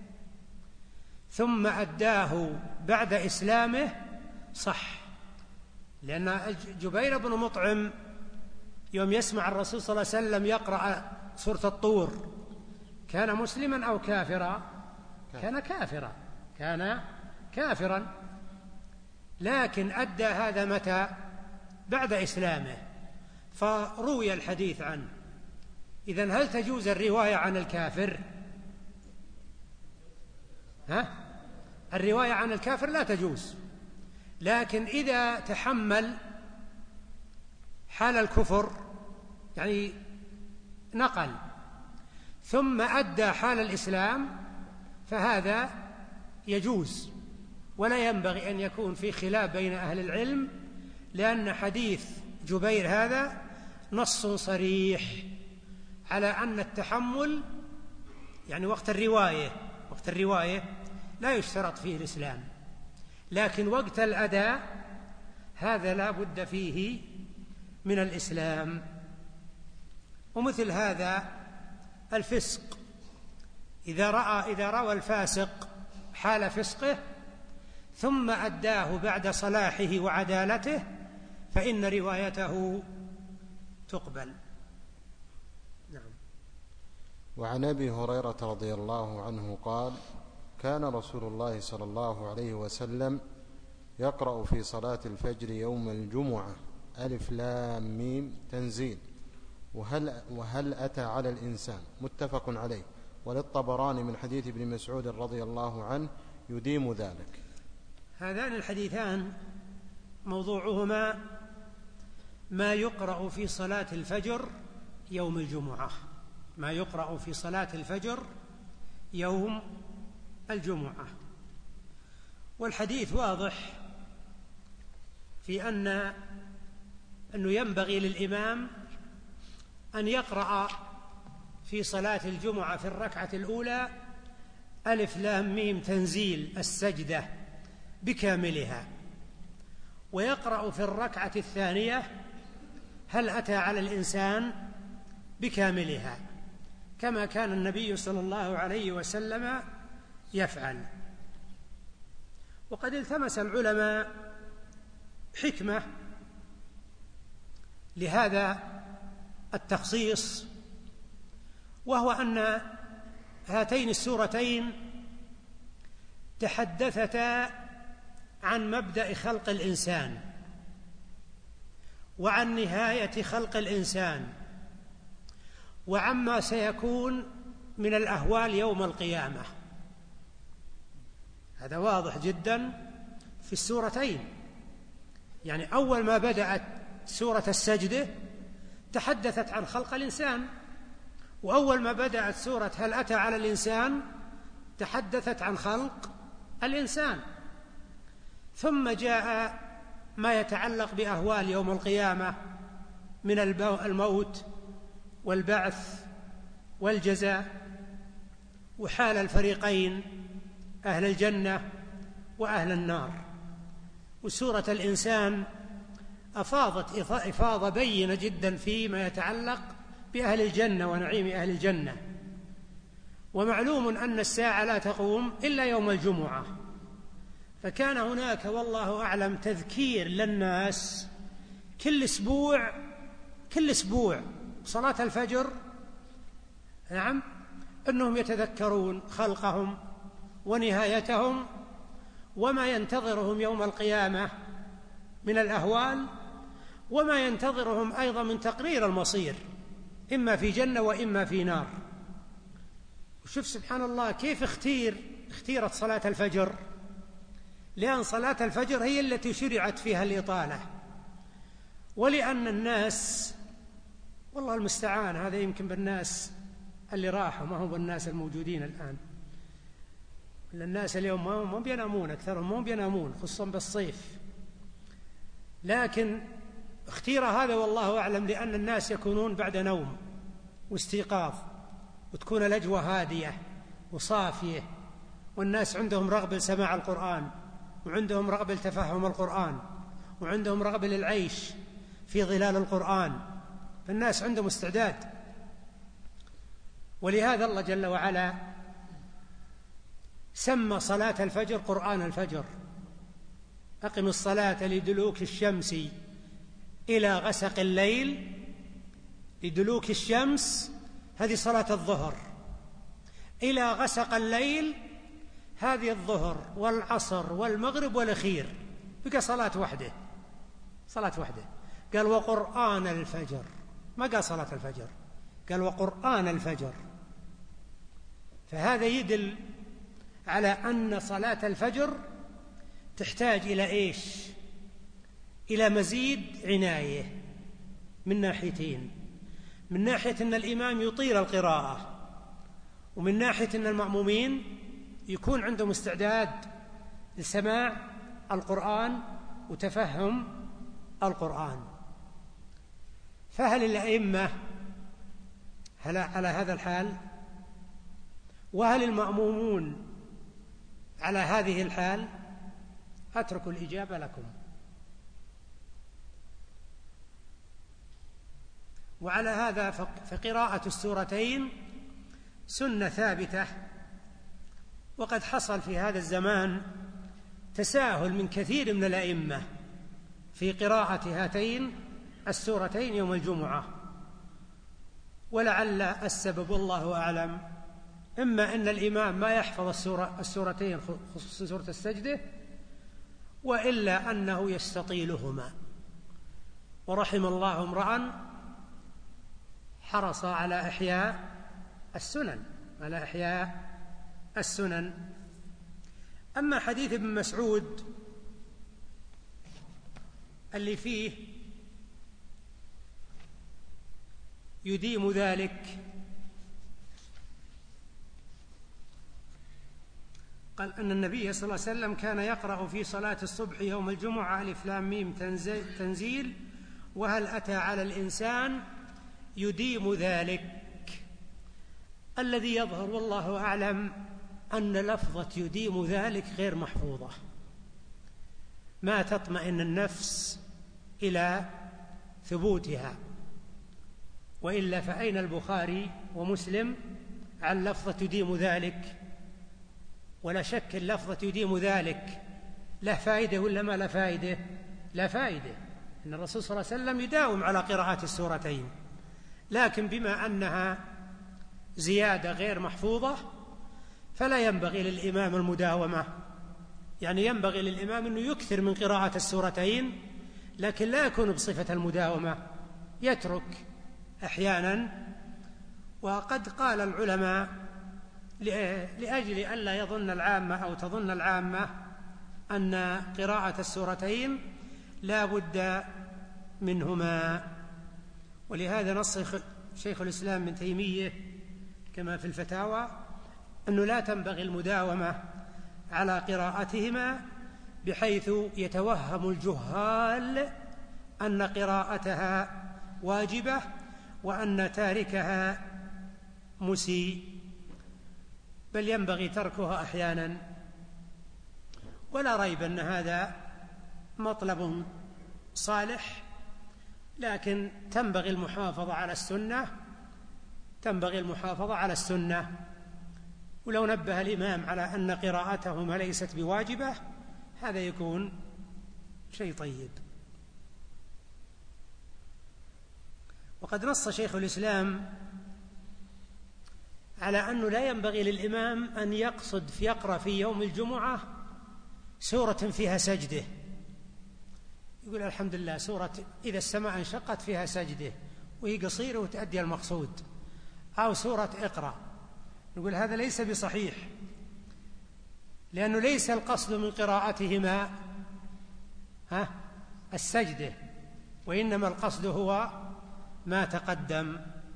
ثم أداه بعد إسلامه صح. لأن جبير بن مطعم يوم يسمع الرسول صلى الله عليه وسلم يقرأ سورة الطور كان مسلما أو كافرا؟ كان كافرا، كان كافرا، لكن أدى هذا متى؟ بعد إسلامه، فروي الحديث عنه. إذن هل تجوز الرواية عن الكافر؟ ها؟ الرواية عن الكافر لا تجوز، لكن إذا تحمل حال الكفر يعني نقل ثم أدى حال الإسلام فهذا يجوز، ولا ينبغي أن يكون في خلاف بين أهل العلم، لأن حديث جبير هذا نص صريح على أن التحمل يعني وقت الرواية وقت الرواية لا يشترط فيه الإسلام، لكن وقت الأداء هذا لا بد فيه من الإسلام. ومثل هذا الفسق، إذا رأى إذا روى الفاسق حال فسقه ثم أداه بعد صلاحه وعدالته فإن روايته تقبل. نعم. وعن أبي هريرة رضي الله عنه قال: كان رسول الله صلى الله عليه وسلم يقرأ في صلاة الفجر يوم الجمعة ألف لام ميم تنزيل وهل, وهل أتى على الإنسان، متفق عليه، وللطبراني من حديث ابن مسعود رضي الله عنه يديم ذلك. هذان الحديثان موضوعهما ما يقرأ في صلاة الفجر يوم الجمعة، ما يقرأ في صلاة الفجر يوم الجمعة. والحديث واضح في أن أنه ينبغي للإمام أن يقرأ في صلاة الجمعة في الركعة الأولى ألف لام ميم تنزيل السجدة بكاملها، ويقرأ في الركعة الثانية هل أتى على الإنسان بكاملها، كما كان النبي صلى الله عليه وسلم يفعل. وقد التمس العلماء حكمة لهذا التخصيص، وهو أن هاتين السورتين تحدثتا عن مبدأ خلق الإنسان وعن نهاية خلق الإنسان وعما سيكون من الأهوال يوم القيامة. هذا واضح جدا في السورتين. يعني أول ما بدأت سورة السجدة تحدثت عن خلق الإنسان، وأول ما بدأت سورة هل أتى على الإنسان تحدثت عن خلق الإنسان، ثم جاء ما يتعلق بأهوال يوم القيامة من الموت والبعث والجزاء وحال الفريقين أهل الجنة وأهل النار. وسورة الإنسان أفاضت إفاضة بينة جدا فيما يتعلق بأهل الجنة ونعيم أهل الجنة. ومعلوم أن الساعة لا تقوم إلا يوم الجمعة، فكان هناك والله أعلم تذكير للناس كل أسبوع كل أسبوع صلاة الفجر، نعم، أنهم يتذكرون خلقهم ونهايتهم وما ينتظرهم يوم القيامة من الأهوال، وما ينتظرهم أيضا من تقرير المصير إما في جنة وإما في نار. وشوف سبحان الله كيف اختير اختيرت صلاة الفجر، لأن صلاة الفجر هي التي شرعت فيها الإطالة، ولأن الناس، والله المستعان، هذا يمكن بالناس اللي راحوا، ما هو بالناس الموجودين الآن. الناس اليوم ما بينامون، أكثرهم ما بينامون خصوصا بالصيف، لكن اختير هذا والله أعلم لأن الناس يكونون بعد نوم واستيقاظ، وتكون الأجواء هادية وصافية، والناس عندهم رغبة لسماع القرآن، وعندهم رغبة لتفهم القرآن، وعندهم رغبة للعيش في ظلال القرآن، فالناس عندهم استعداد. ولهذا الله جل وعلا سمى صلاة الفجر قرآن الفجر. أقم الصلاة لدلوك الشمس إلى غسق الليل. لدلوك الشمس هذه صلاة الظهر، إلى غسق الليل هذه الظهر والعصر والمغرب والأخير، بقى صلاة وحده، صلاة وحده. قال وقرآن الفجر، ما قال صلاة الفجر، قال وقرآن الفجر. فهذا يدل على أن صلاة الفجر تحتاج إلى إيش؟ إلى مزيد عناية من ناحيتين: من ناحية أن الإمام يطيل القراءة، ومن ناحية أن المأمومين يكون عندهم استعداد لسماع القرآن وتفهم القرآن. فهل الأئمة هل على هذا الحال؟ وهل المأمومون على هذه الحال؟ أترك الإجابة لكم. وعلى هذا فقراءة السورتين سنة ثابتة، وقد حصل في هذا الزمان تساهل من كثير من الأئمة في قراءة هاتين السورتين يوم الجمعة، ولعل السبب والله أعلم إما أن الإمام ما يحفظ السورة السورتين خصوصا سورة السجدة، وإلا أنه يستطيلهما. ورحم الله امرأ حرص على إحياء السنن على إحياء السنن. أما حديث ابن مسعود اللي فيه يديم ذلك، قال أن النبي صلى الله عليه وسلم كان يقرأ في صلاة الصبح يوم الجمعة ألف لام ميم تنزيل وهل أتى على الإنسان، يديم ذلك. الذي يظهر والله أعلم أن لفظة يديم ذلك غير محفوظة، ما تطمئن النفس إلى ثبوتها، وإلا فأين البخاري ومسلم عن لفظة يديم ذلك؟ ولا شك اللفظة يديم ذلك له فائدة ولا ما له فائدة؟ لا فائدة. إن الرسول صلى الله عليه وسلم يداوم على قراءة السورتين، لكن بما أنها زيادة غير محفوظة فلا ينبغي للإمام المداومة، يعني ينبغي للإمام أنه يكثر من قراءة السورتين، لكن لا يكون بصفة المداومة، يترك أحيانا. وقد قال العلماء لأجل ألا يظن العامة أو تظن العامة أن قراءة السورتين لا بد منهما، ولهذا نص شيخ الإسلام ابن تيمية كما في الفتاوى أنه لا تنبغي المداومة على قراءتهما، بحيث يتوهم الجهال أن قراءتها واجبة وأن تاركها مسيء، بل ينبغي تركها أحيانا. ولا ريب أن هذا مطلب صالح، لكن تنبغي المحافظة على السنة تنبغي المحافظة على السنة. ولو نبه الإمام على أن قراءتهما ليست بواجبة هذا يكون شيء طيب. وقد نص شيخ الإسلام على أنه لا ينبغي للإمام أن يقصد في يقرأ في يوم الجمعة سورة فيها سجدة، يقول الحمد لله سورة إذا السماء انشقت فيها سجدة وهي قصيرة وتؤدي المقصود، أو سورة اقرأ، نقول هذا ليس بصحيح، لأنه ليس القصد من قراءتهما ها السجدة، وإنما القصد هو ما تقدم.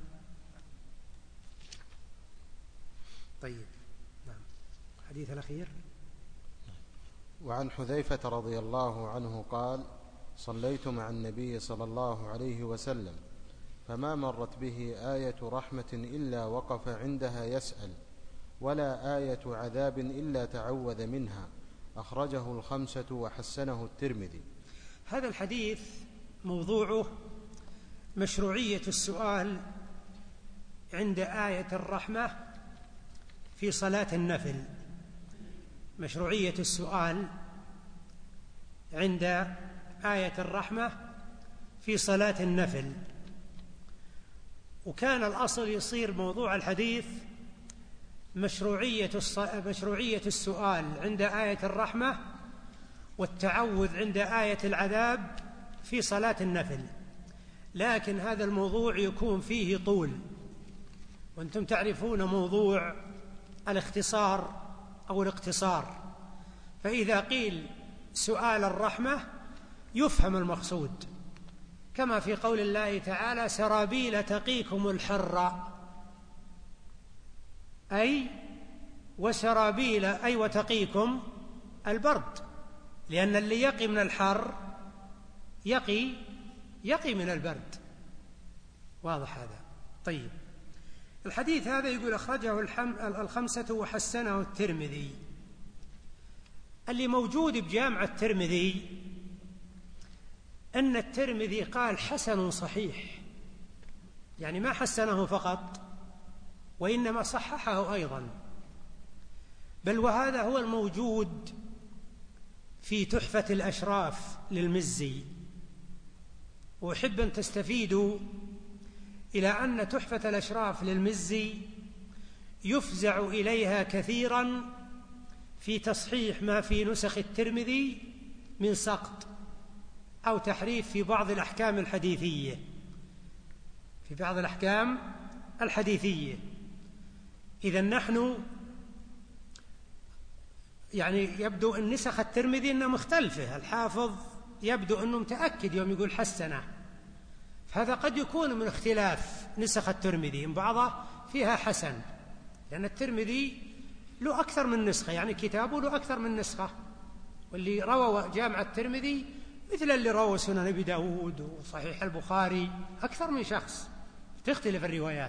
طيب، نعم. الحديث الأخير. وعن حذيفة رضي الله عنه قال: صليت مع النبي صلى الله عليه وسلم فما مرت به آية رحمة إلا وقف عندها يسأل، ولا آية عذاب إلا تعوذ منها. أخرجه الخمسة وحسنه الترمذي. هذا الحديث موضوعه مشروعية السؤال عند آية الرحمة في صلاة النفل. مشروعية السؤال عند آية الرحمة في صلاة النفل. وكان الأصل يصير موضوع الحديث مشروعية مشروعية السؤال عند آية الرحمة والتعوذ عند آية العذاب في صلاة النفل، لكن هذا الموضوع يكون فيه طول، وأنتم تعرفون موضوع الاختصار أو الاقتصار، فإذا قيل سؤال الرحمة يفهم المقصود، كما في قول الله تعالى: سرابيل تقيكم الحر، أي وسرابيل أي وتقيكم البرد، لأن اللي يقي من الحر يقي يقي من البرد. واضح هذا؟ طيب، الحديث هذا يقول أخرجه الخمسة وحسنه الترمذي. اللي موجود بجامع الترمذي أن الترمذي قال حسن صحيح، يعني ما حسنه فقط وإنما صححه أيضا، بل وهذا هو الموجود في تحفة الأشراف للمزي. وأحب أن تستفيدوا إلى أن تحفة الأشراف للمزي يفزع إليها كثيرا في تصحيح ما في نسخ الترمذي من سقط أو تحريف في بعض الأحكام الحديثية في بعض الأحكام الحديثية. إذن نحن يعني يبدو أن نسخ الترمذي أنها مختلفة، الحافظ يبدو أنه متأكد يوم يقول حسنه، فهذا قد يكون من اختلاف نسخ الترمذي، إن بعضها فيها حسن، لأن الترمذي له أكثر من نسخة، يعني كتابه له أكثر من نسخة، واللي روى جامع الترمذي مثل اللي روى سنن أبي داود وصحيح البخاري أكثر من شخص، تختلف الروايات،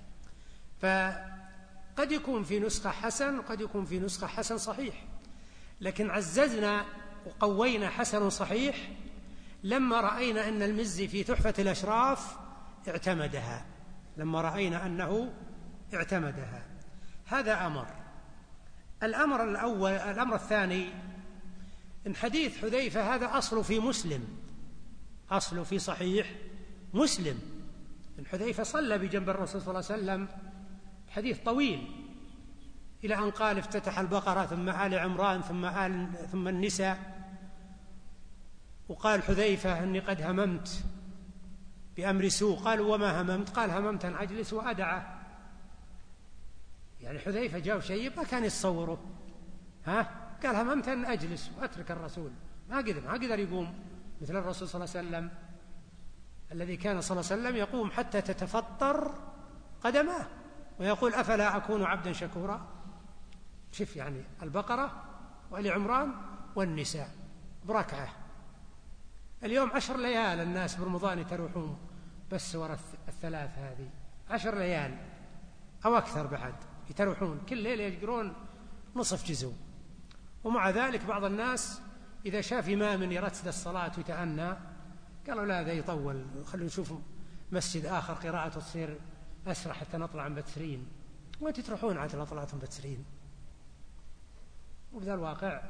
فقد يكون في نسخة حسن وقد يكون في نسخة حسن صحيح، لكن عززنا وقوينا حسن صحيح لما رأينا أن المزي في تحفة الأشراف اعتمدها لما رأينا أنه اعتمدها. هذا أمر. الأمر الأول الأمر الثاني إن حديث حذيفة هذا أصله في مسلم، أصله في صحيح مسلم، إن حذيفة صلى بجنب الرسول صلى الله عليه وسلم، حديث طويل إلى أن قال افتتح البقرة ثم آل عمران ثم آل ثم النساء، وقال حذيفة أني قد هممت بأمر سوء، قالوا وما هممت؟ قال هممت أن أجلس وأدعه. يعني حذيفة جاء شيء ما كان يتصوره، ها قال هممت أن أجلس وأترك الرسول، ما قدر ما قدر يقوم مثل الرسول صلى الله عليه وسلم الذي كان صلى الله عليه وسلم يقوم حتى تتفطر قدماه ويقول أفلا أكون عبدا شكورا. شوف يعني البقرة وآل عمران والنساء بركعة. اليوم عشر ليال الناس برمضان يتروحون بس وراء الثلاث هذه، عشر ليال أو أكثر بعد يتروحون كل ليلة يقرون نصف جزء، ومع ذلك بعض الناس إذا شاف إمام يرتد الصلاة ويتأنى قالوا لا ذا يطول، خلوا نشوف مسجد آخر قراءته تصير أسرع حتى نطلع مبتسرين، وأنتوا تروحون عاد طلعتم مبتسرين. وبذا الواقع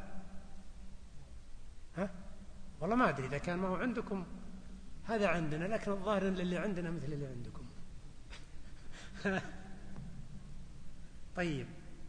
ها والله ما أدري إذا كان ما هو عندكم هذا عندنا، لكن الظاهر اللي عندنا مثل اللي عندكم. طيب،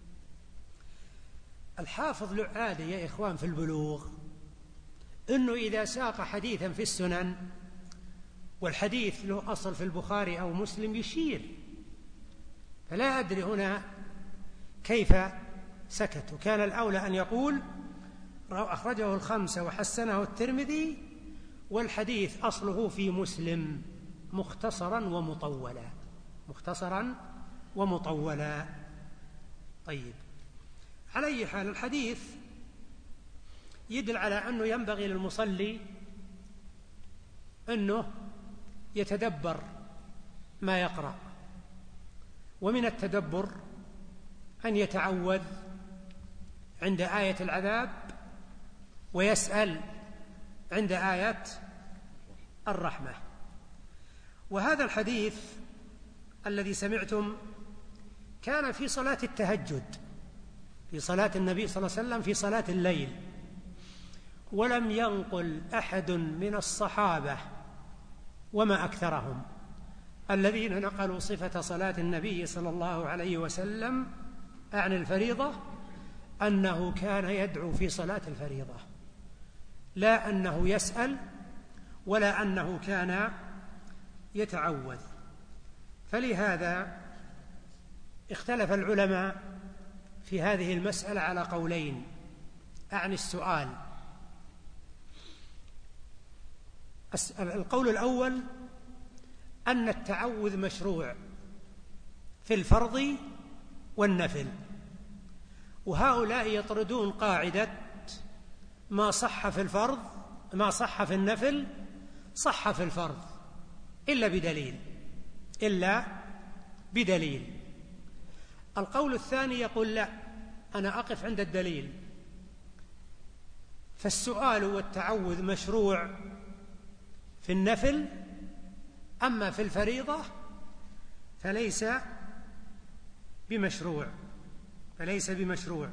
الحافظ له عادة يا إخوان في البلوغ أنه إذا ساق حديثا في السنن والحديث له أصل في البخاري أو مسلم يشير، فلا أدري هنا كيف سكت، وكان الأولى أن يقول أخرجه الخمسة وحسنه الترمذي والحديث أصله في مسلم مختصرا ومطولا، مختصرا ومطولا. طيب، على أي حال الحديث يدل على أنه ينبغي للمصلي أنه يتدبر ما يقرأ، ومن التدبر أن يتعوذ عند آية العذاب ويسأل عند آية الرحمة. وهذا الحديث الذي سمعتم كان في صلاة التهجد، في صلاة النبي صلى الله عليه وسلم في صلاة الليل، ولم ينقل أحد من الصحابة وما أكثرهم الذين نقلوا صفة صلاة النبي صلى الله عليه وسلم عن الفريضة أنه كان يدعو في صلاة الفريضة، لا أنه يسأل ولا أنه كان يتعوذ. فلهذا اختلف العلماء في هذه المسألة على قولين عن السؤال. القول الأول أن التعوذ مشروع في الفرض والنفل، وهؤلاء يطردون قاعدة ما صح في الفرض ما صح في النفل صح في الفرض إلا بدليل إلا بدليل. القول الثاني يقول لا، أنا أقف عند الدليل، فالسؤال والتعوذ مشروع في النفل، أما في الفريضة فليس بمشروع فليس بمشروع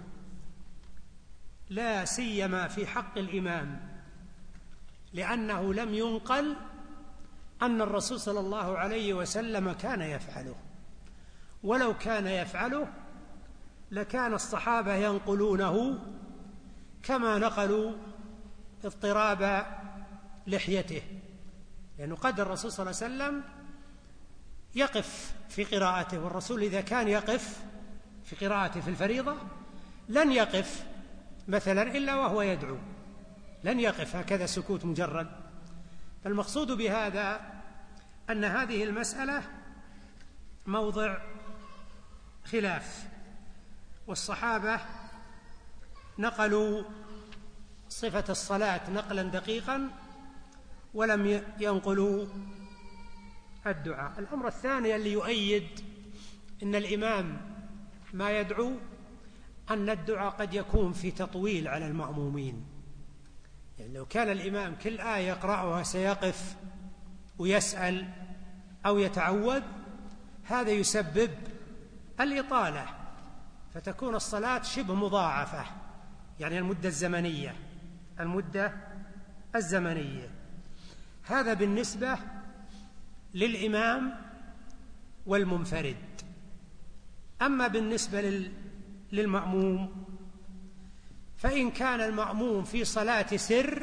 لا سيما في حق الإمام، لأنه لم ينقل أن الرسول صلى الله عليه وسلم كان يفعله، ولو كان يفعله لكان الصحابة ينقلونه كما نقلوا اضطراب لحيته، لأنه قد الرسول صلى الله عليه وسلم يقف في قراءته، والرسول إذا كان يقف في قراءته في الفريضة لن يقف مثلا إلا وهو يدعو، لن يقف هكذا سكوت مجرد. فالمقصود بهذا أن هذه المسألة موضع خلاف، والصحابة نقلوا صفة الصلاة نقلا دقيقا ولم ينقلوا الدعاء. الأمر الثاني اللي يؤيد أن الإمام ما يدعو أن الدعاء قد يكون في تطويل على المأمومين، يعني لو كان الإمام كل آية يقرأها سيقف ويسأل أو يتعوذ، هذا يسبب الإطالة، فتكون الصلاة شبه مضاعفة، يعني المدة الزمنية المدة الزمنية. هذا بالنسبة للإمام والمنفرد. أما بالنسبة للمأموم فإن كان المأموم في صلاة سر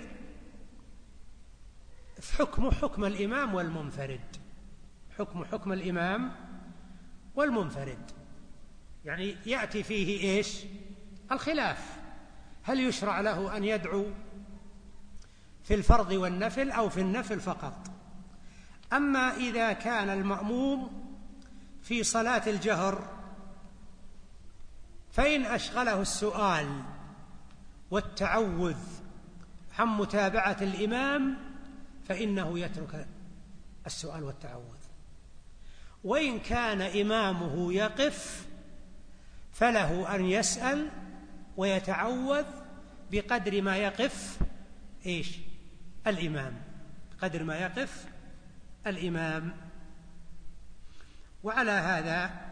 فحكمه حكم الإمام والمنفرد، حكم حكم الإمام والمنفرد، يعني يأتي فيه إيش؟ الخلاف، هل يشرع له أن يدعو في الفرض والنفل أو في النفل فقط؟ أما إذا كان المأموم في صلاة الجهر فإن أشغله السؤال والتعوذ عن متابعة الإمام فإنه يترك السؤال والتعوذ، وإن كان إمامه يقف فله أن يسأل ويتعوذ بقدر ما يقف إيش؟ الإمام، بقدر ما يقف الإمام. وعلى هذا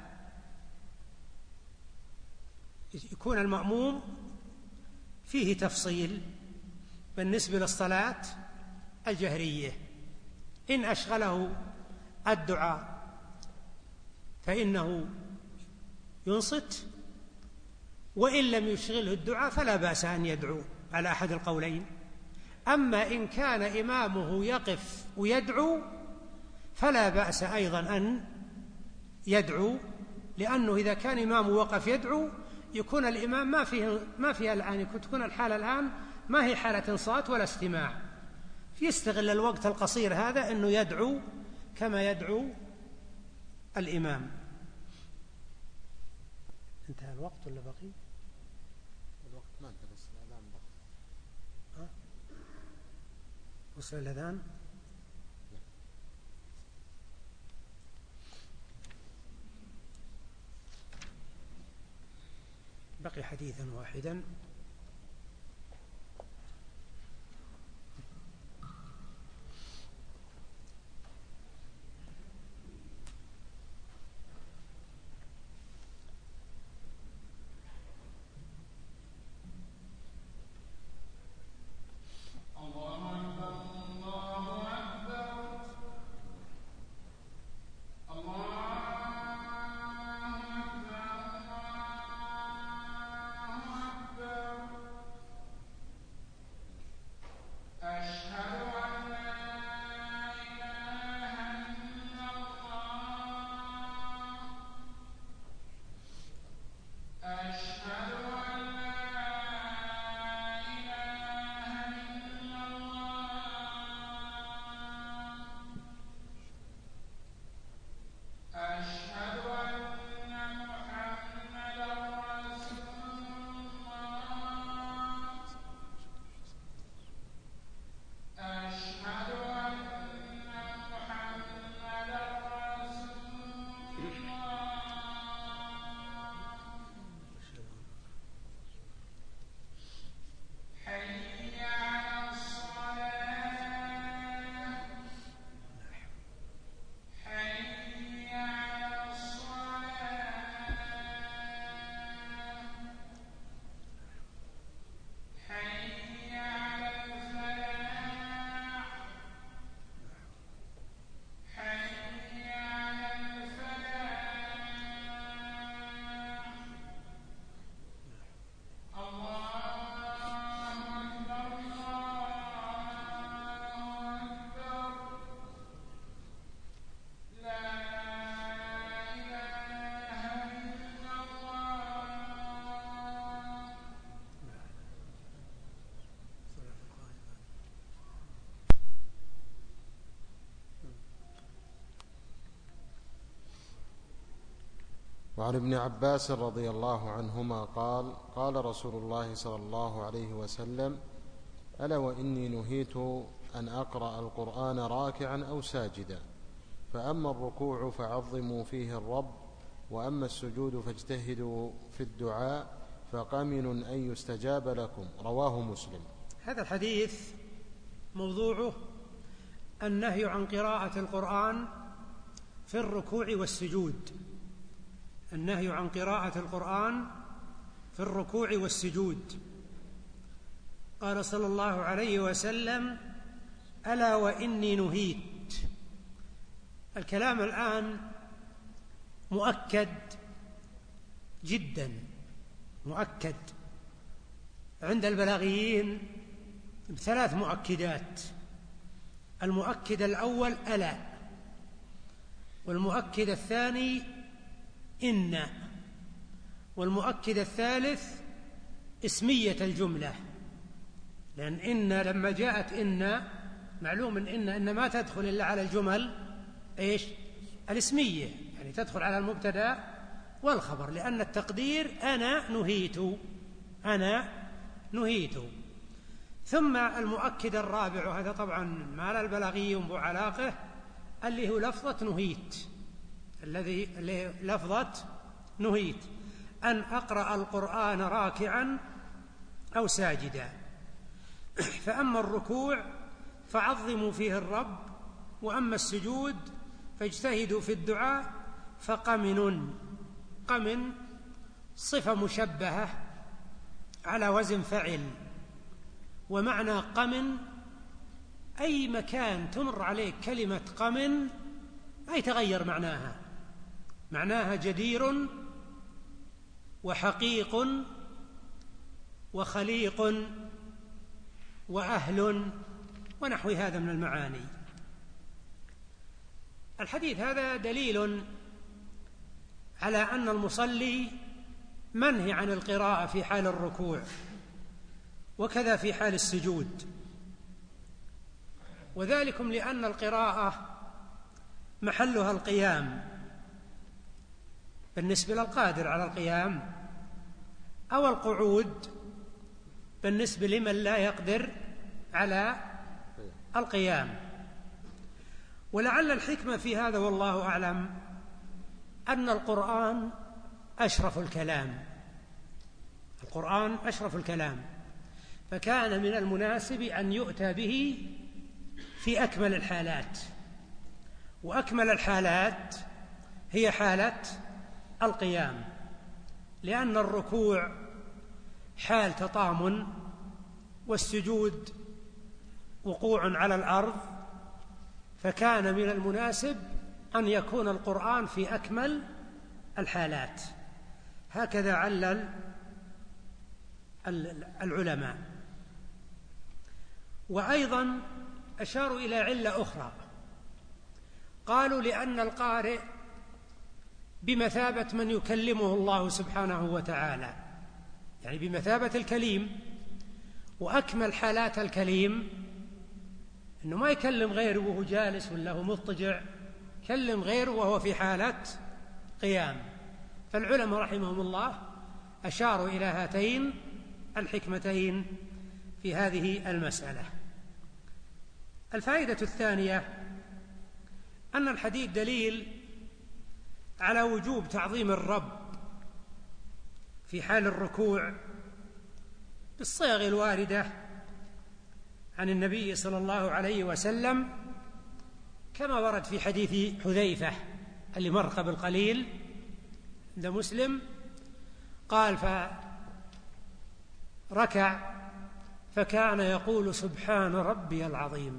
يكون المأموم فيه تفصيل بالنسبة للصلاة الجهرية، إن أشغله الدعاء فإنه ينصت، وإن لم يشغله الدعاء فلا بأس أن يدعو على أحد القولين. أما إن كان إمامه يقف ويدعو فلا بأس أيضا أن يدعو، لأنه إذا كان إمامه وقف يدعو يكون الإمام ما فيه ما فيها الآن، تكون الحالة الآن ما هي حالة انصات ولا استماع، يستغل الوقت القصير هذا أنه يدعو كما يدعو الإمام. انتهى الوقت ولا بقي؟ الوقت ما انتهى بس الأذان بقي. ها؟ وصل الأذان؟ بقي حديثا واحدا. وعن ابن عباس رضي الله عنهما قال قال رسول الله صلى الله عليه وسلم: ألا وإني نهيت أن أقرأ القرآن راكعا أو ساجدا، فأما الركوع فعظموا فيه الرب، وأما السجود فاجتهدوا في الدعاء، فقمن أن يستجاب لكم. رواه مسلم. هذا الحديث موضوعه النهي عن قراءة القرآن في الركوع والسجود، النهي عن قراءة القرآن في الركوع والسجود. قال صلى الله عليه وسلم: ألا وإني نهيت. الكلام الآن مؤكد جدا، مؤكد عند البلاغيين بثلاث مؤكدات. المؤكد الأول ألا، والمؤكد الثاني إن، والمؤكد الثالث اسمية الجملة، لأن إن لما جاءت إن معلوم إن إن, إن ما تدخل إلا على الجمل إيش؟ الاسمية، يعني تدخل على المبتدأ والخبر، لأن التقدير أنا نهيت، أنا نهيت. ثم المؤكد الرابع، وهذا طبعا ما البلاغي بعلاقه، اللي هو لفظة نهيت، الذي لفظة نهيت أن أقرأ القرآن راكعا أو ساجدا. فأما الركوع فعظموا فيه الرب، وأما السجود فاجتهدوا في الدعاء، فقمن. قمن صفة مشبهة على وزن فعل، ومعنى قمن أي مكان تمر عليه كلمة قمن أي تغير معناها، معناها جدير وحقيق وخليق وأهل ونحو هذا من المعاني. الحديث هذا دليل على أن المصلي منهي عن القراءة في حال الركوع، وكذا في حال السجود. وذلكم لأن القراءة محلها القيام بالنسبة للقادر على القيام، أو القعود بالنسبة لمن لا يقدر على القيام. ولعل الحكمة في هذا والله أعلم أن القرآن أشرف الكلام، القرآن أشرف الكلام، فكان من المناسب أن يؤتى به في أكمل الحالات، وأكمل الحالات هي حالة القيام، لأن الركوع حال تطامن، والسجود وقوع على الأرض، فكان من المناسب أن يكون القرآن في أكمل الحالات. هكذا علل العلماء. وأيضا أشاروا إلى علة أخرى، قالوا لأن القارئ بمثابة من يكلمه الله سبحانه وتعالى، يعني بمثابة الكليم، وأكمل حالات الكليم أنه ما يكلم غيره وهو جالس ولا هو مضطجع، يكلم غيره وهو في حالة قيام. فالعلماء رحمهم الله أشاروا إلى هاتين الحكمتين في هذه المسألة. الفائدة الثانية أن الحديث دليل على وجوب تعظيم الرب في حال الركوع بالصيغ الواردة عن النبي صلى الله عليه وسلم، كما ورد في حديث حذيفة اللي مر قبل قليل عند مسلم، قال فركع فكان يقول سبحان ربي العظيم،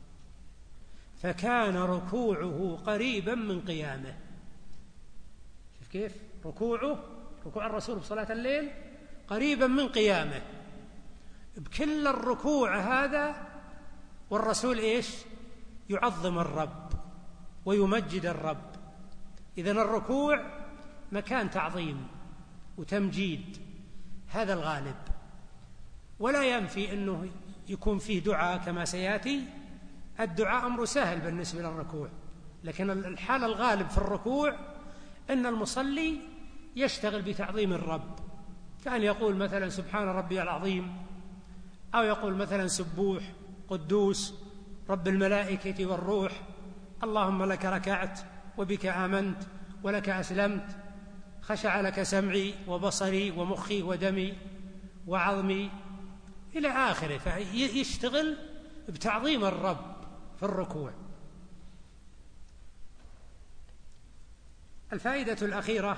فكان ركوعه قريبا من قيامه. شوف كيف ركوعه، ركوع الرسول بصلاة الليل قريبا من قيامه، بكل الركوع هذا والرسول إيش؟ يعظم الرب ويمجد الرب. إذن الركوع مكان تعظيم وتمجيد، هذا الغالب، ولا ينفي أنه يكون فيه دعاء كما سيأتي. الدعاء أمر سهل بالنسبة للركوع، لكن الحال الغالب في الركوع أن المصلي يشتغل بتعظيم الرب، كان يقول مثلا سبحان ربي العظيم، أو يقول مثلا سبوح قدوس رب الملائكة والروح، اللهم لك ركعت وبك آمنت ولك أسلمت، خشع لك سمعي وبصري ومخي ودمي وعظمي إلى آخره. فيشتغل بتعظيم الرب في الركوع. الفائدة الأخيرة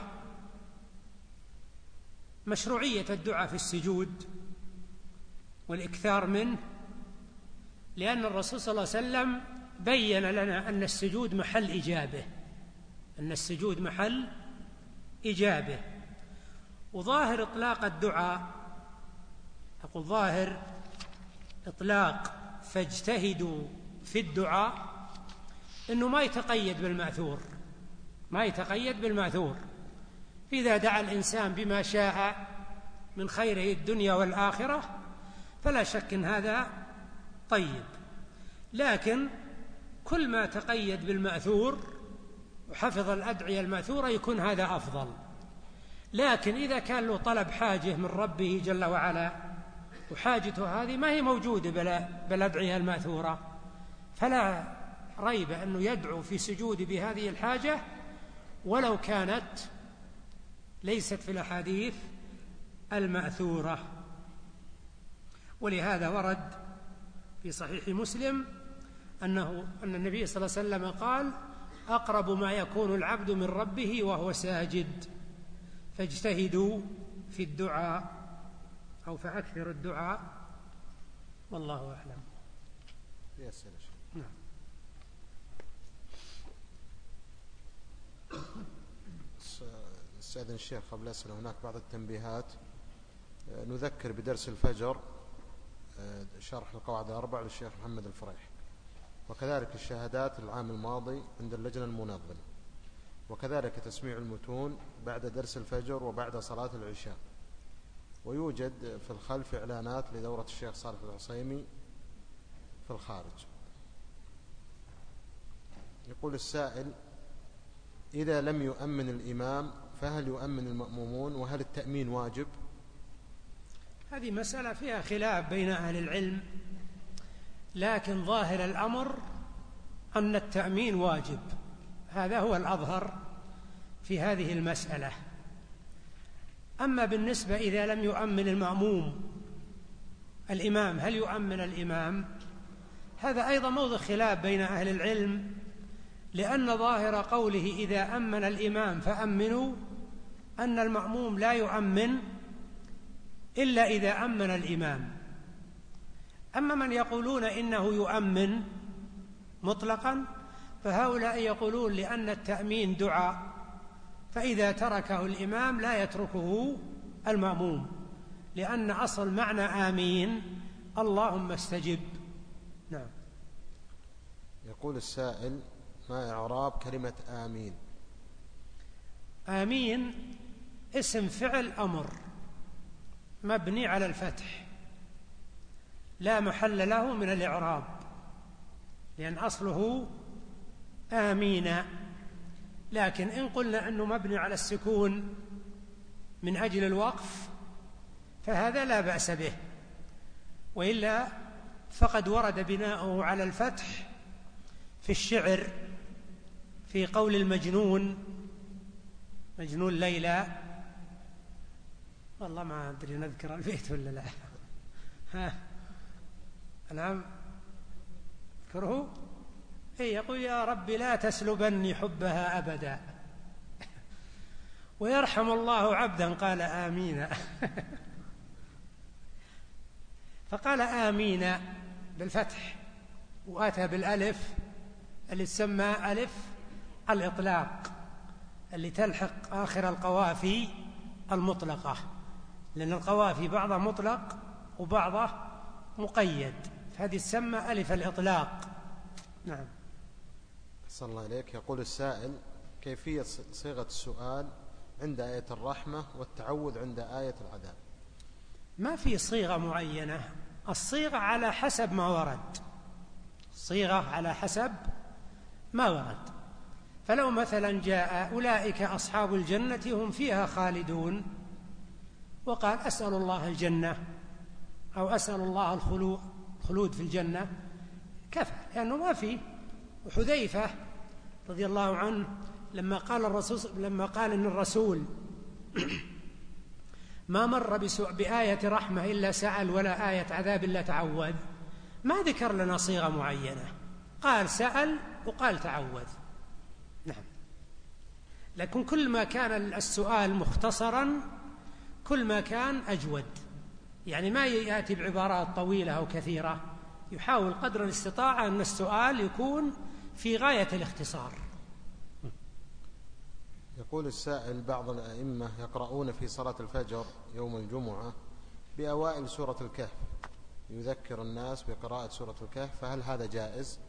مشروعية الدعاء في السجود والإكثار منه، لأن الرسول صلى الله عليه وسلم بين لنا أن السجود محل إجابة، أن السجود محل إجابة. وظاهر إطلاق الدعاء، أقول ظاهر إطلاق فاجتهدوا في الدعاء، أنه ما يتقيد بالمأثور، ما يتقيد بالمأثور. فإذا دعا الإنسان بما شاء من خيره الدنيا والآخرة فلا شك أن هذا طيب، لكن كل ما تقيد بالمأثور وحفظ الأدعية المأثورة يكون هذا أفضل. لكن إذا كان له طلب حاجة من ربه جل وعلا وحاجته هذه ما هي موجودة بالأدعية المأثورة، فلا ريب أنه يدعو في سجود بهذه الحاجة ولو كانت ليست في الأحاديث المأثورة. ولهذا ورد في صحيح مسلم أنه أن النبي صلى الله عليه وسلم قال: أقرب ما يكون العبد من ربه وهو ساجد، فاجتهدوا في الدعاء أو فأكثر الدعاء، والله أعلم. يا سلام. نعم. استاذن الشيخ قبل أسئلة، هناك بعض التنبيهات. نذكر بدرس الفجر شرح القواعد الأربع للشيخ محمد الفريح، وكذلك الشهادات العام الماضي عند اللجنة المنظمة، وكذلك تسميع المتون بعد درس الفجر وبعد صلاة العشاء. ويوجد في الخلف إعلانات لدورة الشيخ صالح العصيمي في الخارج. يقول السائل: إذا لم يؤمن الإمام فهل يؤمن المأمومون، وهل التأمين واجب؟ هذه مسألة فيها خلاف بين أهل العلم، لكن ظاهر الأمر أن التأمين واجب، هذا هو الأظهر في هذه المسألة. أما بالنسبة إذا لم يؤمن المأموم الإمام هل يؤمن الإمام، هذا أيضا موضع خلاف بين أهل العلم، لأن ظاهر قوله إذا أمن الإمام فأمنوا أن المأموم لا يؤمن إلا إذا أمن الإمام. أما من يقولون إنه يؤمن مطلقا فهؤلاء يقولون لأن التأمين دعاء، فإذا تركه الإمام لا يتركه المأموم، لأن أصل معنى آمين اللهم استجب. نعم. يقول السائل: ما إعراب كلمة آمين؟ آمين اسم فعل أمر مبني على الفتح لا محل له من الإعراب، لأن أصله آمين، لكن إن قلنا أنه مبني على السكون من أجل الوقف فهذا لا بأس به، وإلا فقد ورد بناؤه على الفتح في الشعر في قول المجنون مجنون ليلى، والله ما أدري نذكر البيت ولا لا. ها نعم اذكره. إيه يقول: يا رب لا تسلبني حبها أبدا. ويرحم الله عبدا قال آمين. فقال آمين بالفتح، وآتى بالألف اللي تسمى ألف الإطلاق اللي تلحق آخر القوافي المطلقة، لأن القوافي بعضها مطلق وبعضها مقيد، فهذه تسمى ألف الإطلاق. نعم. أحسن الله إليك. يقول السائل: كيفية صيغة السؤال عند آية الرحمة والتعوذ عند آية العذاب؟ ما في صيغة معينة، الصيغة على حسب ما ورد، الصيغة على حسب ما ورد. فلو مثلا جاء أولئك أصحاب الجنة هم فيها خالدون وقال أسأل الله الجنة أو أسأل الله الخلود في الجنة كفى، لأنه ما في. وحذيفة رضي الله عنه لما قال الرسول لما قال إن الرسول ما مر بآية رحمة إلا سأل ولا آية عذاب إلا تعوذ، ما ذكر لنا صيغة معينة، قال سأل وقال تعوذ. نعم. لكن كل ما كان السؤال مختصرا كل ما كان أجود، يعني ما يأتي بعبارات طويلة أو كثيرة، يحاول قدر الاستطاعة أن السؤال يكون في غاية الاختصار. يقول السائل: بعض الأئمة يقرؤون في صلاة الفجر يوم الجمعة بأوائل سورة الكهف، يذكر الناس بقراءة سورة الكهف، فهل هذا جائز؟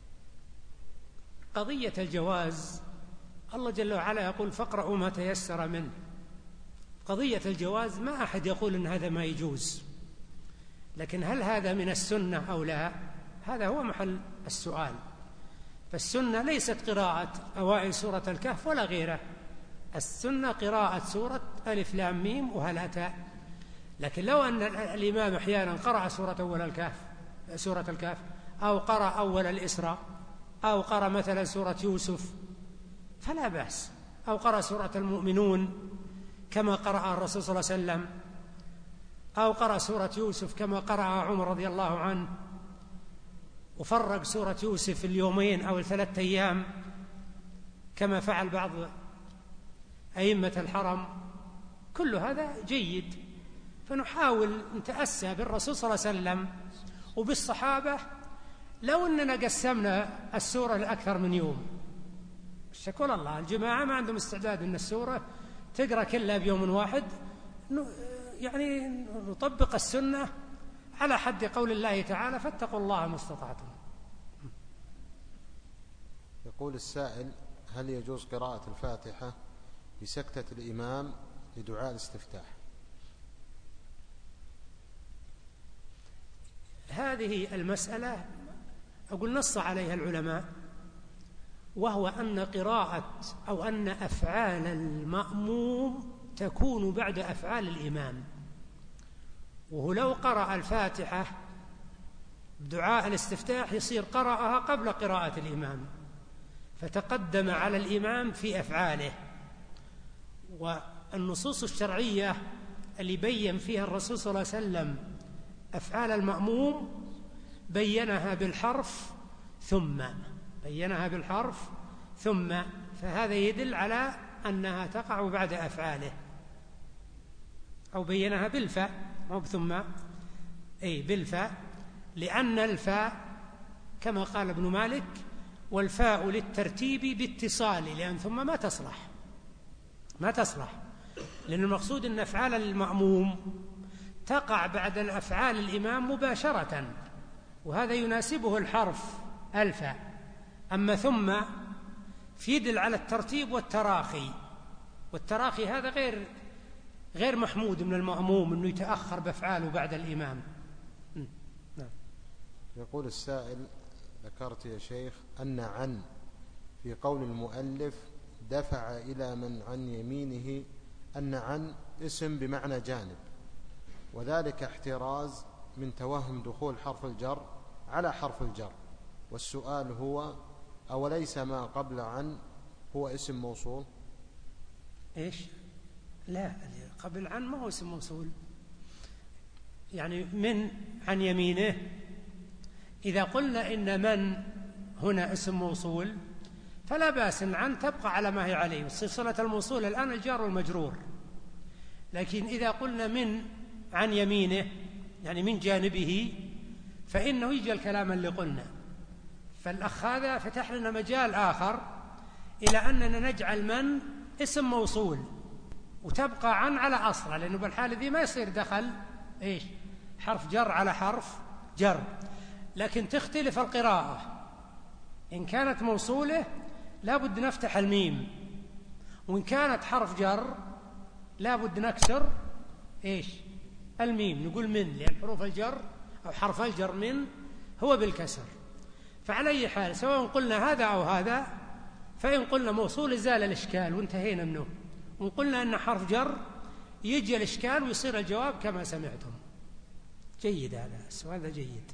قضية الجواز الله جل وعلا يقول: فاقرؤوا ما تيسر منه. قضية الجواز ما أحد يقول إن هذا ما يجوز، لكن هل هذا من السنة أو لا، هذا هو محل السؤال. فالسنة ليست قراءة أوائل سورة الكهف ولا غيره، السنة قراءة سورة ألف لام ميم وهلاتا. لكن لو أن الإمام أحيانا قرأ سورة أول الكهف سورة الكهف أو قرأ أول الإسراء أو قرأ مثلا سورة يوسف فلا بأس، أو قرأ سورة المؤمنون كما قرأ الرسول صلى الله عليه وسلم، أو قرأ سورة يوسف كما قرأ عمر رضي الله عنه، وفرق سورة يوسف اليومين أو الثلاثة أيام كما فعل بعض أئمة الحرم، كل هذا جيد. فنحاول نتأسى بالرسول صلى الله عليه وسلم وبالصحابة. لو أننا قسمنا السورة لأكثر من يوم، شكر الله الجماعة ما عندهم استعداد أن السورة تقرأ كلها بيوم واحد، يعني نطبق السنة على حد قول الله تعالى: فاتقوا الله ما استطعتم. يقول السائل: هل يجوز قراءة الفاتحة بسكتة الإمام لدعاء الاستفتاح؟ هذه المسألة أقول نص عليها العلماء، وهو أن قراءة أو أن أفعال المأموم تكون بعد أفعال الإمام. وهو لو قرأ الفاتحة بدعاء الاستفتاح يصير قرأها قبل قراءة الإمام، فتقدم على الإمام في أفعاله. والنصوص الشرعية اللي بين فيها الرسول صلى الله عليه وسلم أفعال المأموم بينها بالحرف ثم بينها بالحرف ثم فهذا يدل على أنها تقع بعد أفعاله. أو بينها بالفاء مو بثم، أي بالفاء، لأن الفاء كما قال ابن مالك والفاء للترتيب باتصال، لأن ثم ما تصلح ما تصلح لأن المقصود أن أفعال المأموم تقع بعد الأفعال الإمام مباشرة، وهذا يناسبه الحرف الفاء. أما ثم فيدل على الترتيب والتراخي، والتراخي هذا غير غير محمود من المأموم أنه يتأخر بأفعاله بعد الإمام. نعم. يقول السائل: ذكرت يا شيخ أن عن في قول المؤلف دفع إلى من عن يمينه أن عن اسم بمعنى جانب، وذلك احتراز من توهم دخول حرف الجر على حرف الجر. والسؤال هو: أوليس ما قبل عن هو اسم موصول؟ إيش؟ لا، قبل عن ما هو اسم موصول. يعني من عن يمينه، إذا قلنا إن من هنا اسم موصول فلا بأس أن عن تبقى على ما هي عليه، صلة الموصول الآن الجار والمجرور. لكن إذا قلنا من عن يمينه يعني من جانبه فإنه يجي الكلام اللي قلنا. فالأخ هذا فتح لنا مجال آخر إلى أننا نجعل من اسم موصول وتبقى عن على أصله، لأنه بالحالة ذي ما يصير دخل إيش حرف جر على حرف جر. لكن تختلف القراءة، إن كانت موصولة لا بد نفتح الميم، وإن كانت حرف جر لا بد نكسر إيش الميم، نقول من، لأن حروف الجر أو حرف الجر من هو بالكسر. فعلى أي حال سواء قلنا هذا أو هذا، فإن قلنا موصول زال الإشكال وانتهينا منه، وإن قلنا أن حرف جر يجي الإشكال ويصير الجواب كما سمعتم. جيد، هذا السؤال هذا جيد.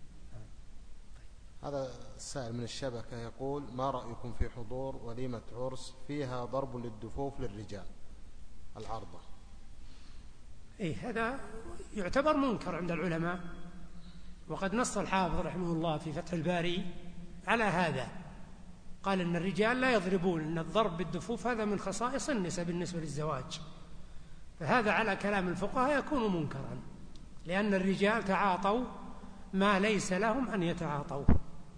هذا السائل من الشبكة يقول: ما رأيكم في حضور وليمة عرس فيها ضرب للدفوف للرجال العرضة؟ إيه، هذا يعتبر منكر عند العلماء، وقد نص الحافظ رحمه الله في فتح الباري على هذا، قال إن الرجال لا يضربون، إن الضرب بالدفوف هذا من خصائص النساء بالنسبة للزواج. فهذا على كلام الفقهاء يكون منكرا، لأن الرجال تعاطوا ما ليس لهم أن يتعاطوه.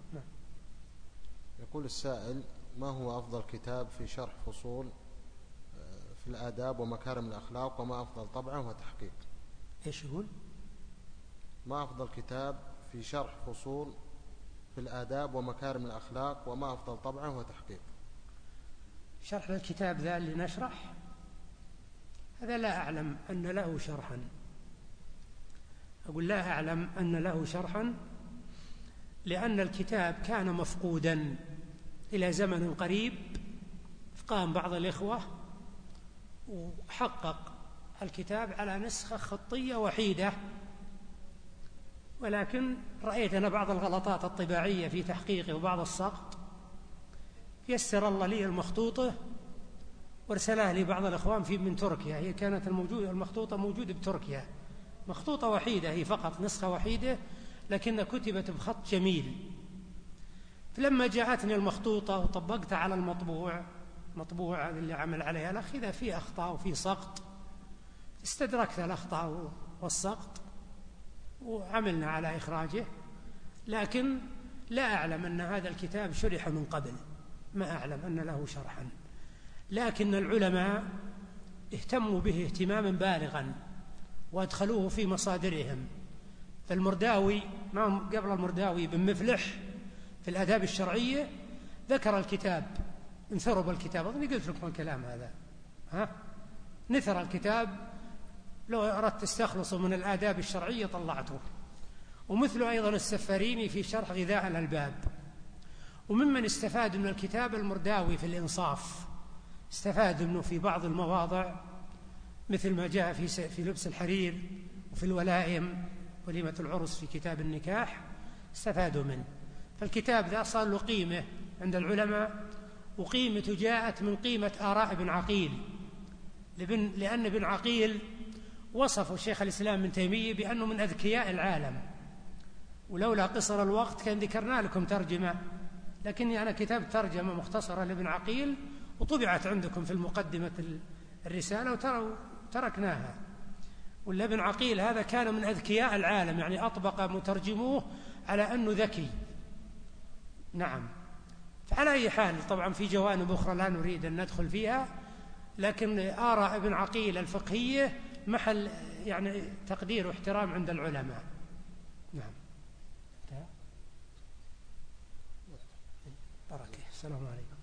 يقول السائل: ما هو أفضل كتاب في شرح فصول في الآداب ومكارم الأخلاق، وما أفضل طبعه وتحقيق؟ إيش يقول؟ ما أفضل كتاب في شرح فصول في الآداب ومكارم الأخلاق، وما أفضل طبعه وتحقيق؟ شرح الكتاب ذا اللي نشرح هذا لا أعلم أن له شرحا، أقول لا أعلم أن له شرحا، لأن الكتاب كان مفقودا إلى زمن قريب، قام بعض الإخوة وحقق الكتاب على نسخة خطية وحيدة، ولكن رأيت أنا بعض الغلطات الطباعية في تحقيقه وبعض السقط، يسر الله لي المخطوطة وارسلها لي بعض الإخوان في من تركيا. هي كانت الموجودة المخطوطة موجودة بتركيا، مخطوطة وحيدة، هي فقط نسخة وحيدة لكنها كتبت بخط جميل. فلما جاءتني المخطوطة وطبقتها على المطبوع مطبوع اللي عمل عليها الأخ، إذا في أخطاء وفي سقط استدركت الأخطاء والسقط وعملنا على إخراجه، لكن لا أعلم أن هذا الكتاب شرح من قبل، ما أعلم أن له شرحا، لكن العلماء اهتموا به اهتماما بالغا وادخلوه في مصادرهم. فالمرداوي قبل المرداوي بن مفلح في الآداب الشرعية ذكر الكتاب، انثرب الكتاب، أظني قلت لكم الكلام هذا، ها نثر الكتاب، لو أردت تستخلصوا من الآداب الشرعية طلعته. ومثل أيضا السفاريني في شرح غذاء الألباب، وممن استفاد من الكتاب المرداوي في الإنصاف، استفاد منه في بعض المواضع مثل ما جاء في في لبس الحرير وفي الولائم وليمة العرس في كتاب النكاح، استفادوا منه. فالكتاب ذا صار له قيمة عند العلماء، وقيمته جاءت من قيمة آراء ابن عقيل، لأن ابن عقيل وصفه شيخ الإسلام ابن تيمية بأنه من أذكياء العالم، ولولا قصر الوقت كان ذكرنا لكم ترجمة، لكني أنا كتبت ترجمة مختصرة لابن عقيل وطبعت عندكم في المقدمة الرسالة وتركناها. ولا ابن عقيل هذا كان من أذكياء العالم، يعني أطبق مترجموه على أنه ذكي. نعم. فعلى أي حال طبعا في جوانب أخرى لا نريد أن ندخل فيها، لكن آراء ابن عقيل الفقهية محل يعني تقدير واحترام عند العلماء. نعم. بركة. السلام عليكم.